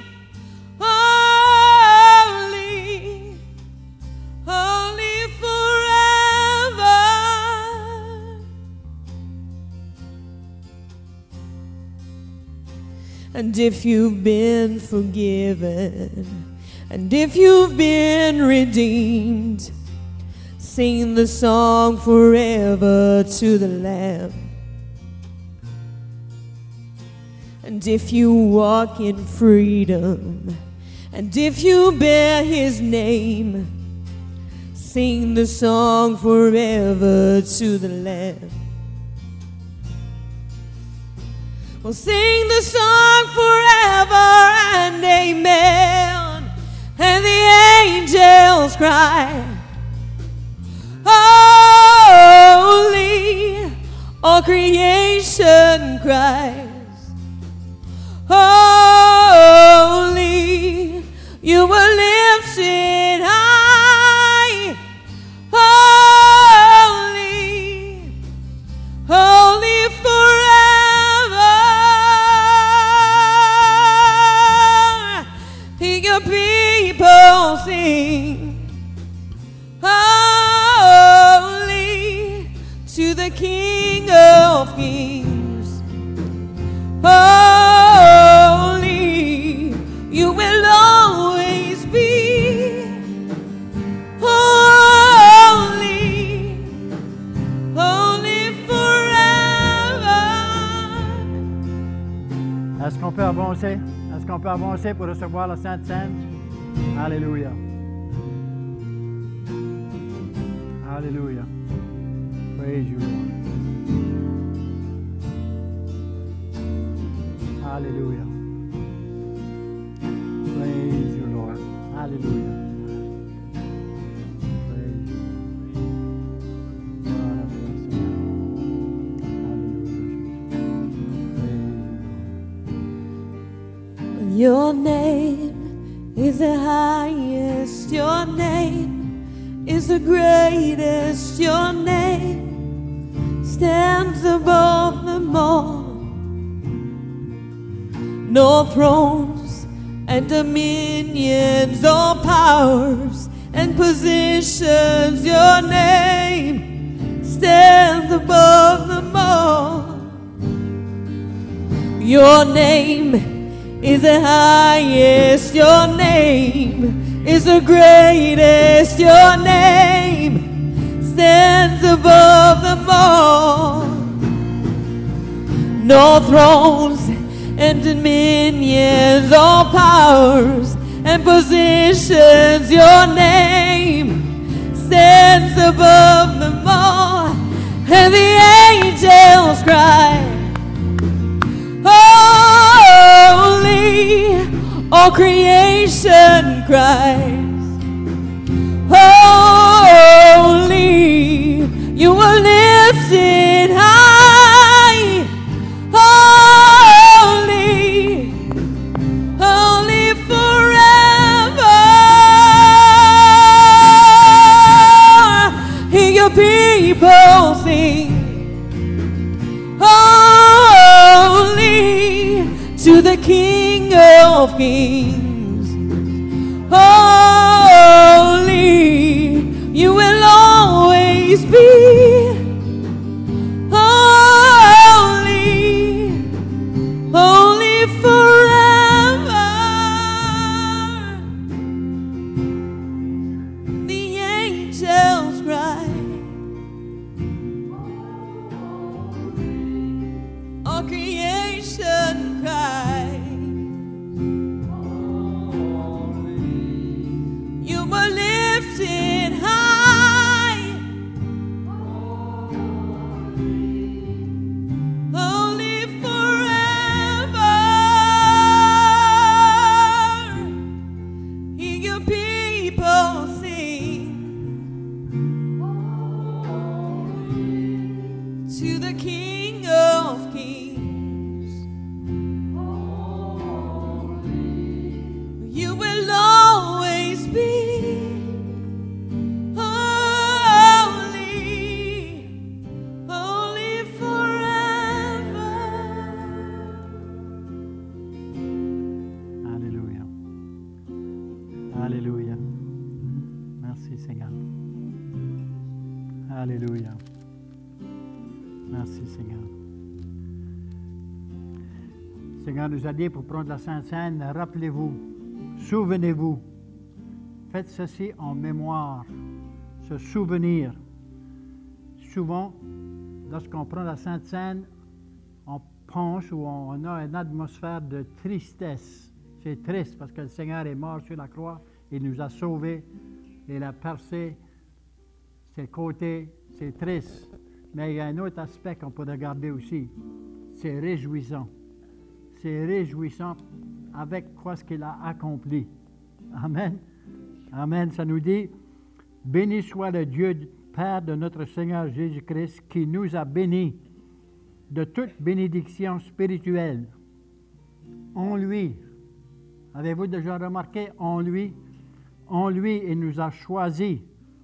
holy, holy forever. And if you've been forgiven, and if you've been redeemed, sing the song forever to the Lamb. And if you walk in freedom, and if you bear his name, sing the song forever to the Lamb. We'll sing the song forever and amen. And the angels cry, holy, all creation cries, holy, you were lifted high, holy, holy forever. Your people sing, holy, to the King of Kings, holy, you will always be, holy, holy forever. Est-ce qu'on peut avancer? Est-ce qu'on peut avancer pour recevoir la Sainte Seine? Alléluia. Alléluia. Praise you, Lord. Hallelujah. Praise you, Lord. Hallelujah. Praise you. God, I bless you. Hallelujah. Praise you. Your name is the highest, your name is the greatest, your name stands above them all. No thrones and dominions or powers and positions, your name stands above them all. Your name is the highest, your name is the greatest, your name stands above them all. No thrones and dominions or powers and positions, your name stands above them all. And the angels cry, holy, all creation cries, holy, you were lifted high, holy, holy forever. Hear your people sing, holy, to the King of Kings, holy, you will always be, holy, holy forever. creation cries. You were lifted high, holy forever. Hear your people sing to the King of Kings. You will always be holy, holy forever. Alléluia. Alléluia. Merci Seigneur. Alléluia. Merci Seigneur. Seigneur nous a dit pour prendre la Sainte Seine, rappelez-vous, souvenez-vous, faites ceci en mémoire, se souvenir. Souvent, lorsqu'on prend la Sainte Seine, on pense ou on a une atmosphère de tristesse. C'est triste parce que le Seigneur est mort sur la croix, il nous a sauvés, il a percé ses côtés, c'est triste. Mais il y a un autre aspect qu'on peut regarder aussi, c'est réjouissant. C'est réjouissant avec quoi ce qu'il a accompli. Amen. Amen. Ça nous dit, béni soit le Dieu Père de notre Seigneur Jésus-Christ qui nous a bénis de toute bénédiction spirituelle. En lui, avez-vous déjà remarqué, en lui, il nous a choisis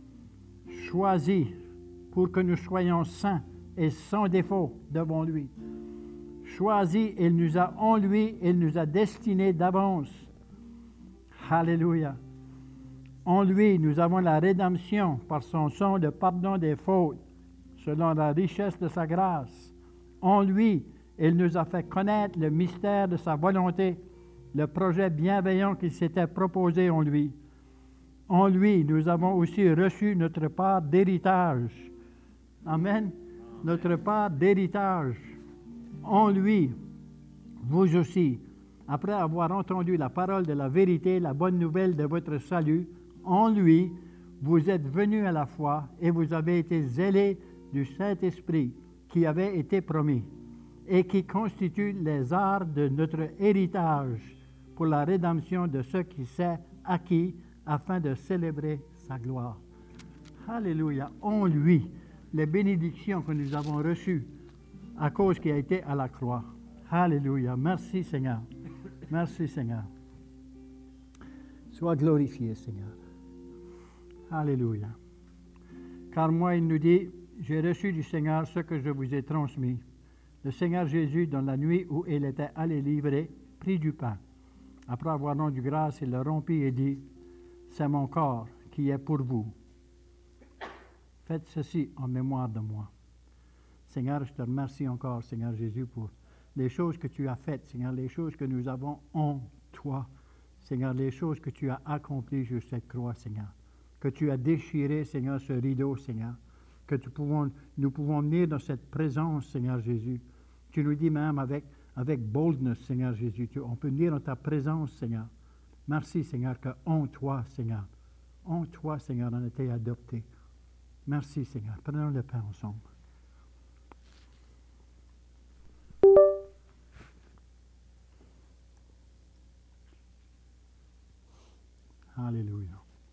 pour que nous soyons saints et sans défaut devant lui. Choisi, il nous a en lui, il nous a destinés d'avance. Alléluia. En lui, nous avons la rédemption par son sang, le pardon des fautes, selon la richesse de sa grâce. En lui, il nous a fait connaître le mystère de sa volonté, le projet bienveillant qu'il s'était proposé en lui. En lui, nous avons aussi reçu notre part d'héritage. Amen. Notre part d'héritage. En lui, vous aussi, après avoir entendu la parole de la vérité, la bonne nouvelle de votre salut, en lui, vous êtes venus à la foi et vous avez été zélés du Saint-Esprit qui avait été promis et qui constitue les arts de notre héritage pour la rédemption de ce qui s'est acquis afin de célébrer sa gloire. Alléluia. En lui, les bénédictions que nous avons reçues à cause qu'il a été à la croix. Alléluia. Merci Seigneur. Merci Seigneur. Sois glorifié Seigneur. Alléluia. Car moi, il nous dit, j'ai reçu du Seigneur ce que je vous ai transmis. Le Seigneur Jésus, dans la nuit où il était allé livrer, prit du pain. Après avoir rendu grâce, il le rompit et dit, c'est mon corps qui est pour vous. Faites ceci en mémoire de moi. Seigneur, je te remercie encore, Seigneur Jésus, pour les choses que tu as faites, Seigneur, les choses que nous avons en toi. Seigneur, les choses que tu as accomplies sur cette croix, Seigneur. Que tu as déchiré, Seigneur, ce rideau, Seigneur. Que nous pouvons venir dans cette présence, Seigneur Jésus. Tu nous dis même avec boldness, Seigneur Jésus. On peut venir dans ta présence, Seigneur. Merci, Seigneur, qu'en toi, Seigneur, on a été adoptés. Merci, Seigneur. Prenons le pain ensemble. Alléluia.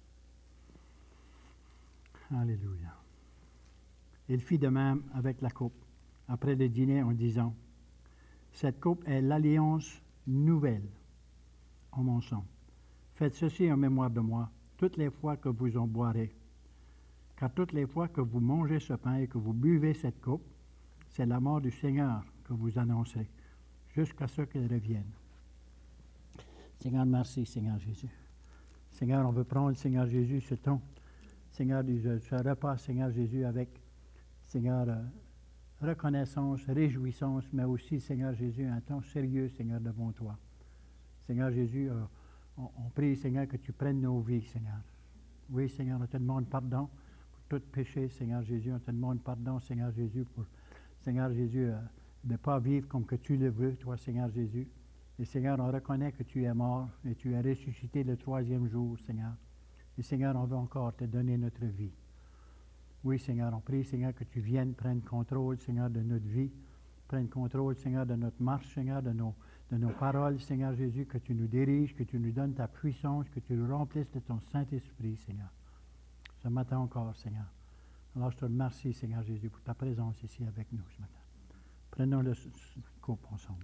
Alléluia. Il fit de même avec la coupe, après le dîner, en disant, cette coupe est l'alliance nouvelle en mon sang. Faites ceci en mémoire de moi, toutes les fois que vous en boirez. Car toutes les fois que vous mangez ce pain et que vous buvez cette coupe, c'est la mort du Seigneur que vous annoncez, jusqu'à ce qu'il revienne. Seigneur, merci, Seigneur Jésus. Seigneur, on veut prendre, Seigneur Jésus, ce temps, Seigneur, ce repas, Seigneur Jésus, avec, Seigneur, reconnaissance, réjouissance, mais aussi, Seigneur Jésus, un temps sérieux, Seigneur, devant toi. Seigneur Jésus, on prie, Seigneur, que tu prennes nos vies, Seigneur. Oui, Seigneur, on te demande pardon pour tout péché, Seigneur Jésus. On te demande pardon, Seigneur Jésus, pour, Seigneur Jésus, de ne pas vivre comme que tu le veux, toi, Seigneur Jésus. Et Seigneur, on reconnaît que tu es mort et tu es ressuscité le 3e jour, Seigneur. Et Seigneur, on veut encore te donner notre vie. Oui, Seigneur, on prie, Seigneur, que tu viennes prendre contrôle, Seigneur, de notre vie. Prendre contrôle, Seigneur, de notre marche, Seigneur, de nos paroles, Seigneur Jésus, que tu nous diriges, que tu nous donnes ta puissance, que tu nous remplisses de ton Saint-Esprit, Seigneur. Ce matin encore, Seigneur. Alors, je te remercie, Seigneur Jésus, pour ta présence ici avec nous ce matin. Prenons le coupe ensemble.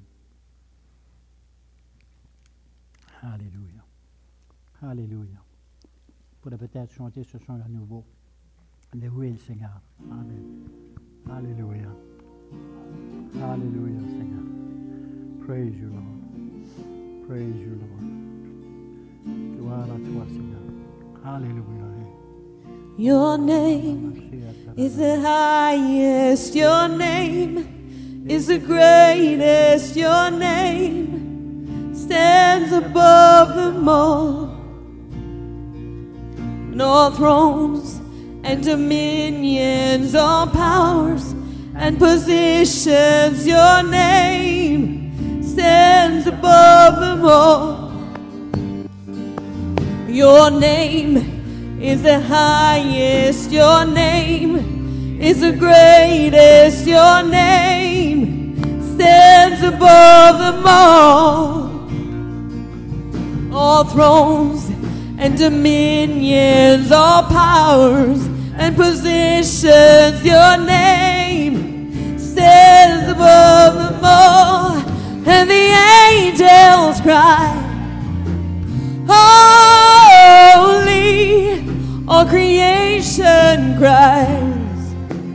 Alléluia. Alléluia. Vous pourrez peut-être chanter ce chant à nouveau. Louez le Seigneur. Amen. Alléluia. Alléluia, Seigneur. Praise you, Lord. Praise you, Lord. Gloire à toi, Seigneur. Alléluia. Your name is the highest. Your name is the greatest. Your name stands above them all. And all thrones and dominions, all powers and positions, your name stands above them all. Your name is the highest, your name is the greatest, your name stands above them all. All thrones and dominions, all powers and positions, your name stands above them all. And the angels cry, holy, all creation cries,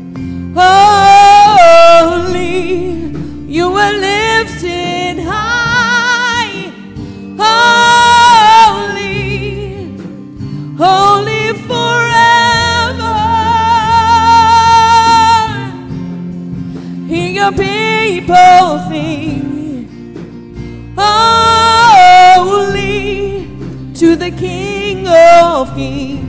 holy, you are lifted high, holy, holy forever. Hear your people sing, holy, to the King of Kings.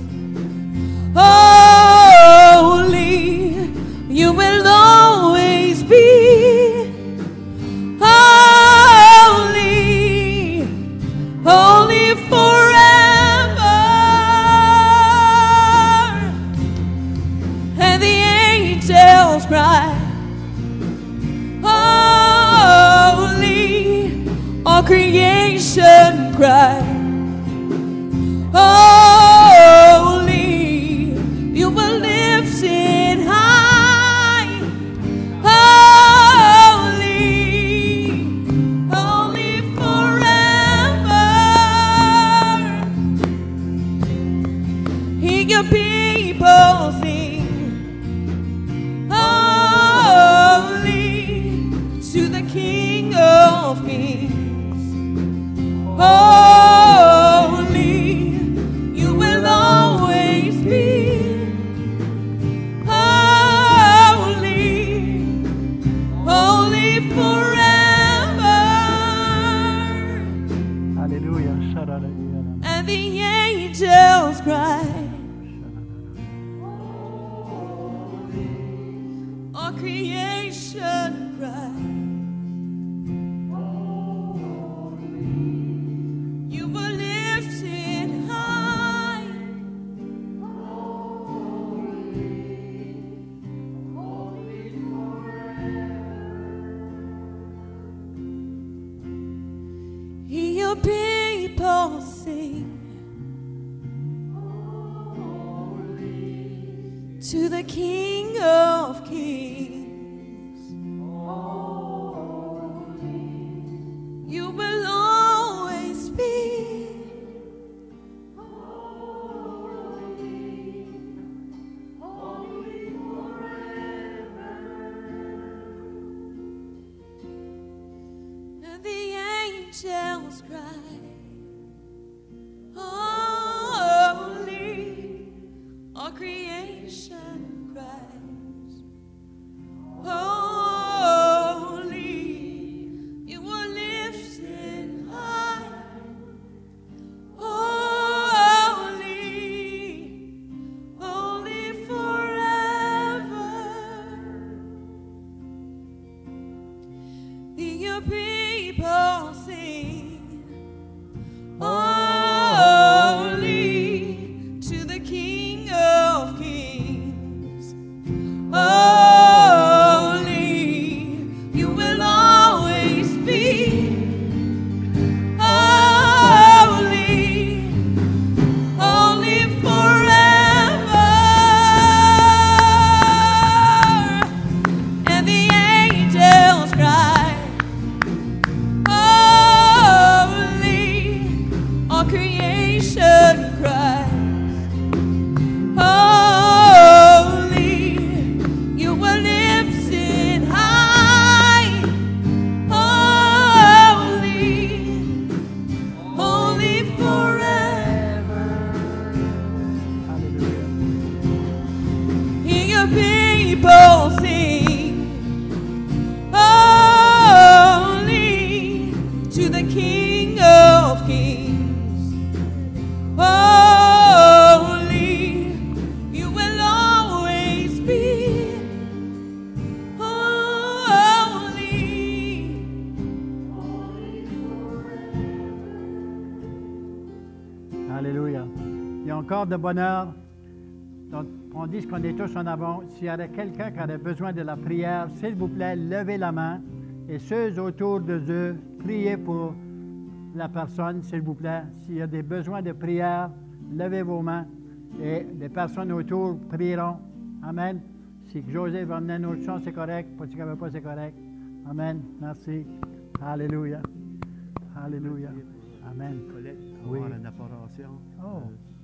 Holy, you will always be. Holy, holy forever. And the angels cry, holy, all creation cries, holy, you were lifted high, holy, holy forever. Hear your people sing, holy, to the King of Kings. Holy, you will always be. Holy, holy forever. Alléluia. And the angels cry, all creation cries. You were lifted high, hear your people sing, to the King of Kings. You will always be. And the angels cry, holy, all creation cries, holy, you were lifted high, holy, holy forever. your people sing, holy to the King of Kings. Holy, you will always be. Holy, holy forever. And the angels cry, holy, all creation cries, holy, you were lifted high, holy, holy forever. Hallelujah. Hear your people sing, holy to the King of Kings. Holy, you will always be. Holy. Alléluia. Il y a encore de bonheur. Donc, on dit qu'on est tous en avant. S'il y avait quelqu'un qui avait besoin de la prière, s'il vous plaît, levez la main. Et ceux autour de eux, priez pour la personne, s'il vous plaît. S'il y a des besoins de prière, levez vos mains. Et les personnes autour prieront. Amen. Si José va amener une autre chance, c'est correct. Pas si pas, c'est correct. Amen. Merci. Alléluia. Alléluia. Amen. Colette, Oui. avoir une apparition. Oh.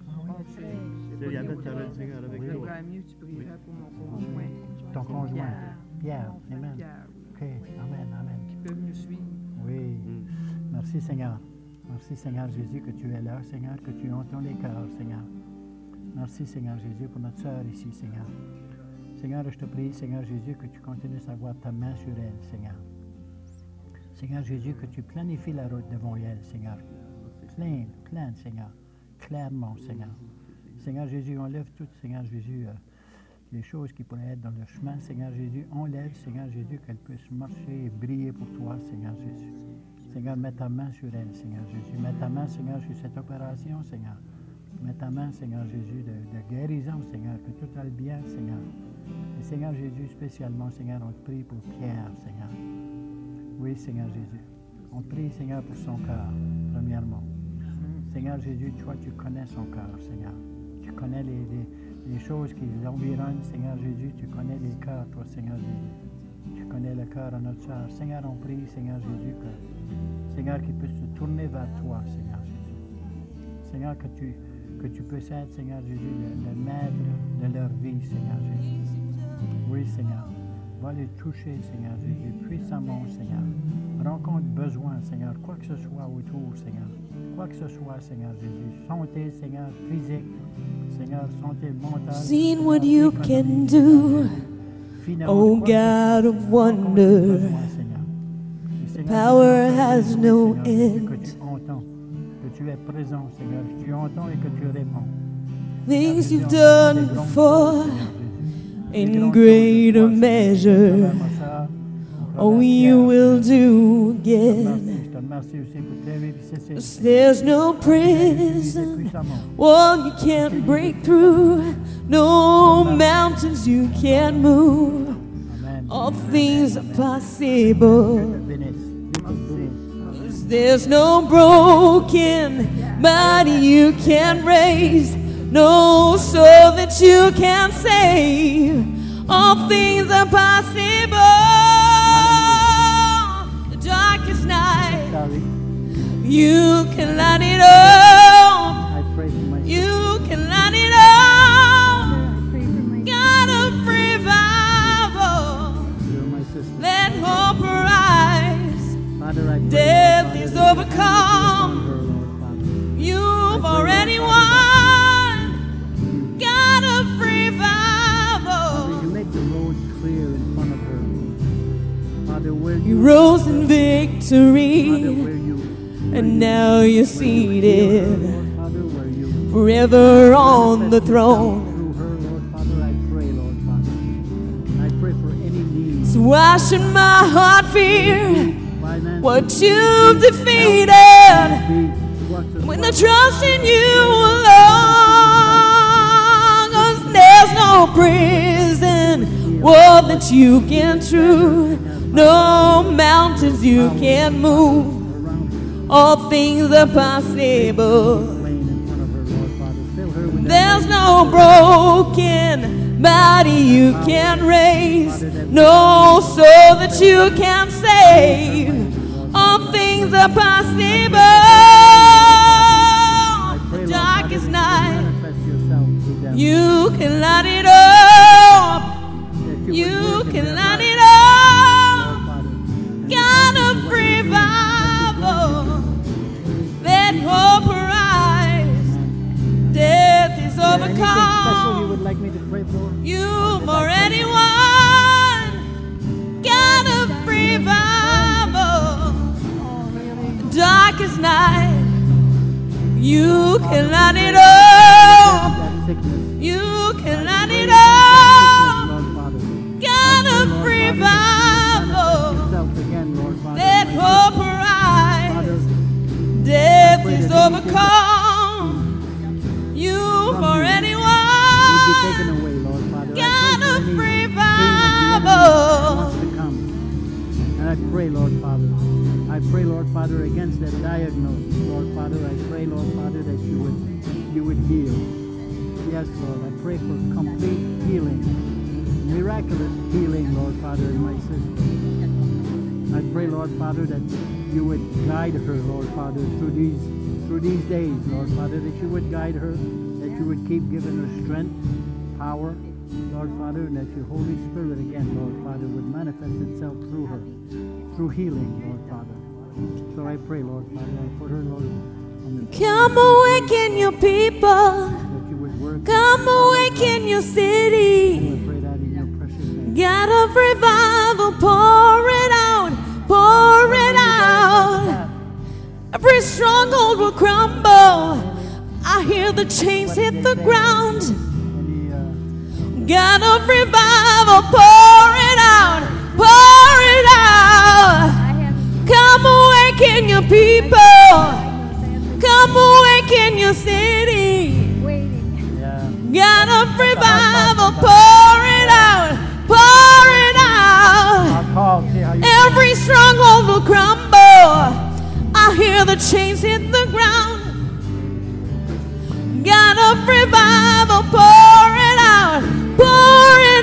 Il y avait de le Seigneur avec Oui. toi. Mieux, tu prieras pour mon conjoint. Ton conjoint. Pierre. Mon frère Amen. Pierre, OK. Amen. Amen. qui peut me suivre. Oui. Merci Seigneur. Merci Seigneur Jésus que tu es là, Seigneur, que tu entends les cœurs, Seigneur. Merci Seigneur Jésus pour notre sœur ici, Seigneur. Seigneur, je te prie, Seigneur Jésus, que tu continues à avoir ta main sur elle, Seigneur. Seigneur Jésus, que tu planifies la route devant elle, Seigneur. Plein, Seigneur. Clairement, Seigneur. Seigneur Jésus, enlève tout, Seigneur Jésus, les choses qui pourraient être dans le chemin, Seigneur Jésus. Enlève, Seigneur Jésus, qu'elle puisse marcher et briller pour toi, Seigneur Jésus. Seigneur, mets ta main sur elle, Seigneur Jésus. Mets ta main, Seigneur, sur cette opération, Seigneur. Mets ta main, Seigneur Jésus, de guérison, Seigneur, que tout aille bien, Seigneur. Et Seigneur Jésus, spécialement, Seigneur, on te prie pour Pierre, Seigneur. Oui, Seigneur Jésus. On te prie, Seigneur, pour son cœur, premièrement. Seigneur Jésus, toi, tu connais son cœur, Seigneur. Tu connais les choses qui l'environnent, Seigneur Jésus. Tu connais les cœurs, toi, Seigneur Jésus. Tu connais le cœur de notre sœur. Seigneur, on prie, Seigneur Jésus, Seigneur, qu'il puisse se tourner vers toi, Seigneur Jésus. Seigneur, que tu puisses être, Seigneur Jésus, le maître de leur vie, Seigneur Jésus. Oui, Seigneur. Va les toucher, Seigneur Jésus, puissamment, Seigneur. Rencontre besoin, Seigneur, quoi que ce soit autour, Seigneur. Quoi que ce soit, Seigneur Jésus. Santé, Seigneur, physique. Seigneur, santé mentale. Seen what you can do, oh God of wonder. Power has no end. Que tu entends, que tu es présent, Seigneur, que tu entends et que tu réponds. Things you've done before, in greater measure, oh, you will do again. There's no prison, wall you can't break through, no mountains you can't move. All things are possible. There's no broken body you can't raise, no soul that you can't save. All things are possible. The darkest night, you can light it up. You can light it up. God of revival, let hope rise. Death is overcome. You've already won. God of revival. You make the road clear in front of her. Father, where You rose in victory, Father, where you and now you're seated Father, where you forever on the throne. through her, Lord Father, I pray, Lord Father. I pray for any need. So why should my heart fear? Why what you've defeated. When I trust in you alone, 'cause there's no prison wall that you can't through, no mountains you can't move. All things are possible. There's no broken body you can't raise, no soul that you can't save. All things are possible. The darkest night, you can light it up. You can light it up. God of revival, let hope arise. Death is overcome. You've already won. God of revival, the darkest night, you can light it up. You can light it up. God of revival, let hope arise. Death is overcome. You've already won. God of revival. And I pray, Lord Father, Lord Father, against that diagnosis, Lord Father. I pray, Lord Father, that you would heal. Yes, Lord, I pray for complete healing, miraculous healing, Lord Father, in my sister. I pray, Lord Father, that you would guide her, Lord Father, through these days, Lord Father, that you would guide her, that you would keep giving her strength, power, Lord Father, and that your Holy Spirit again, Lord Father, would manifest itself through her, through healing, Lord Father. So I pray, Lord Father, I put her, Lord, on the Come awaken your people. that you would work. Come awaken your city. I pray that in your precious name. God of revival, pour it out, pour it out. Every stronghold will crumble. I hear the chains hit the ground. God of revival, pour it out, pour it out. Come awaken your people. Come awaken your city. God of revival, pour it out, pour it out. Every stronghold will crumble. I hear the chains hit the ground. God of revival, pour it out, pour it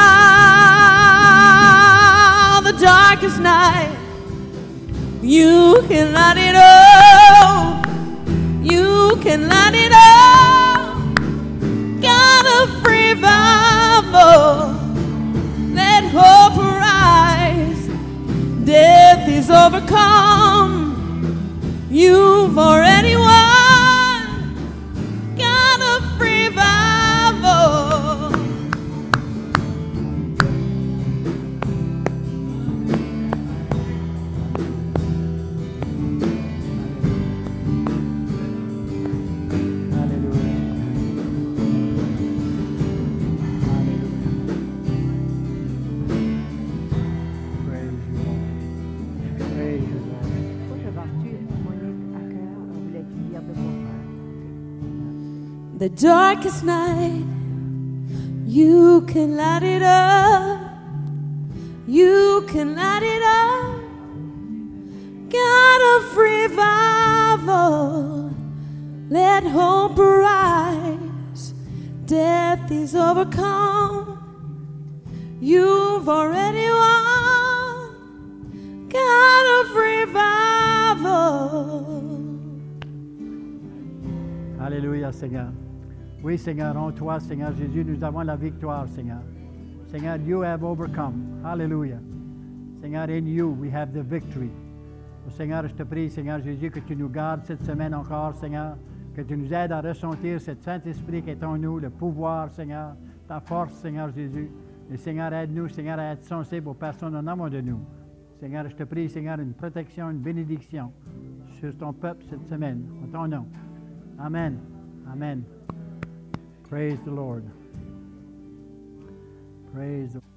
out. The darkest night, you can light it up. You can light it up. God of revival, let hope arise. Death is overcome. You've already won. God of revival. The darkest night, you can light it up. You can light it up. God of revival, let hope arise. Death is overcome. You've already won. God of revival. Alléluia, Seigneur. Oui, Seigneur, en toi, Seigneur Jésus, nous avons la victoire, Seigneur. Seigneur, you have overcome. Hallelujah. Seigneur, in you, we have the victory. Seigneur, je te prie, Seigneur Jésus, que tu nous gardes cette semaine encore, Seigneur, que tu nous aides à ressentir cet Saint-Esprit qui est en nous, le pouvoir, Seigneur, ta force, Seigneur Jésus. Et Seigneur, aide-nous, Seigneur, à être sensibles aux personnes en amont de nous. Seigneur, je te prie, Seigneur, une protection, une bénédiction sur ton peuple cette semaine, en ton nom. Amen. Amen. Praise the Lord. Praise the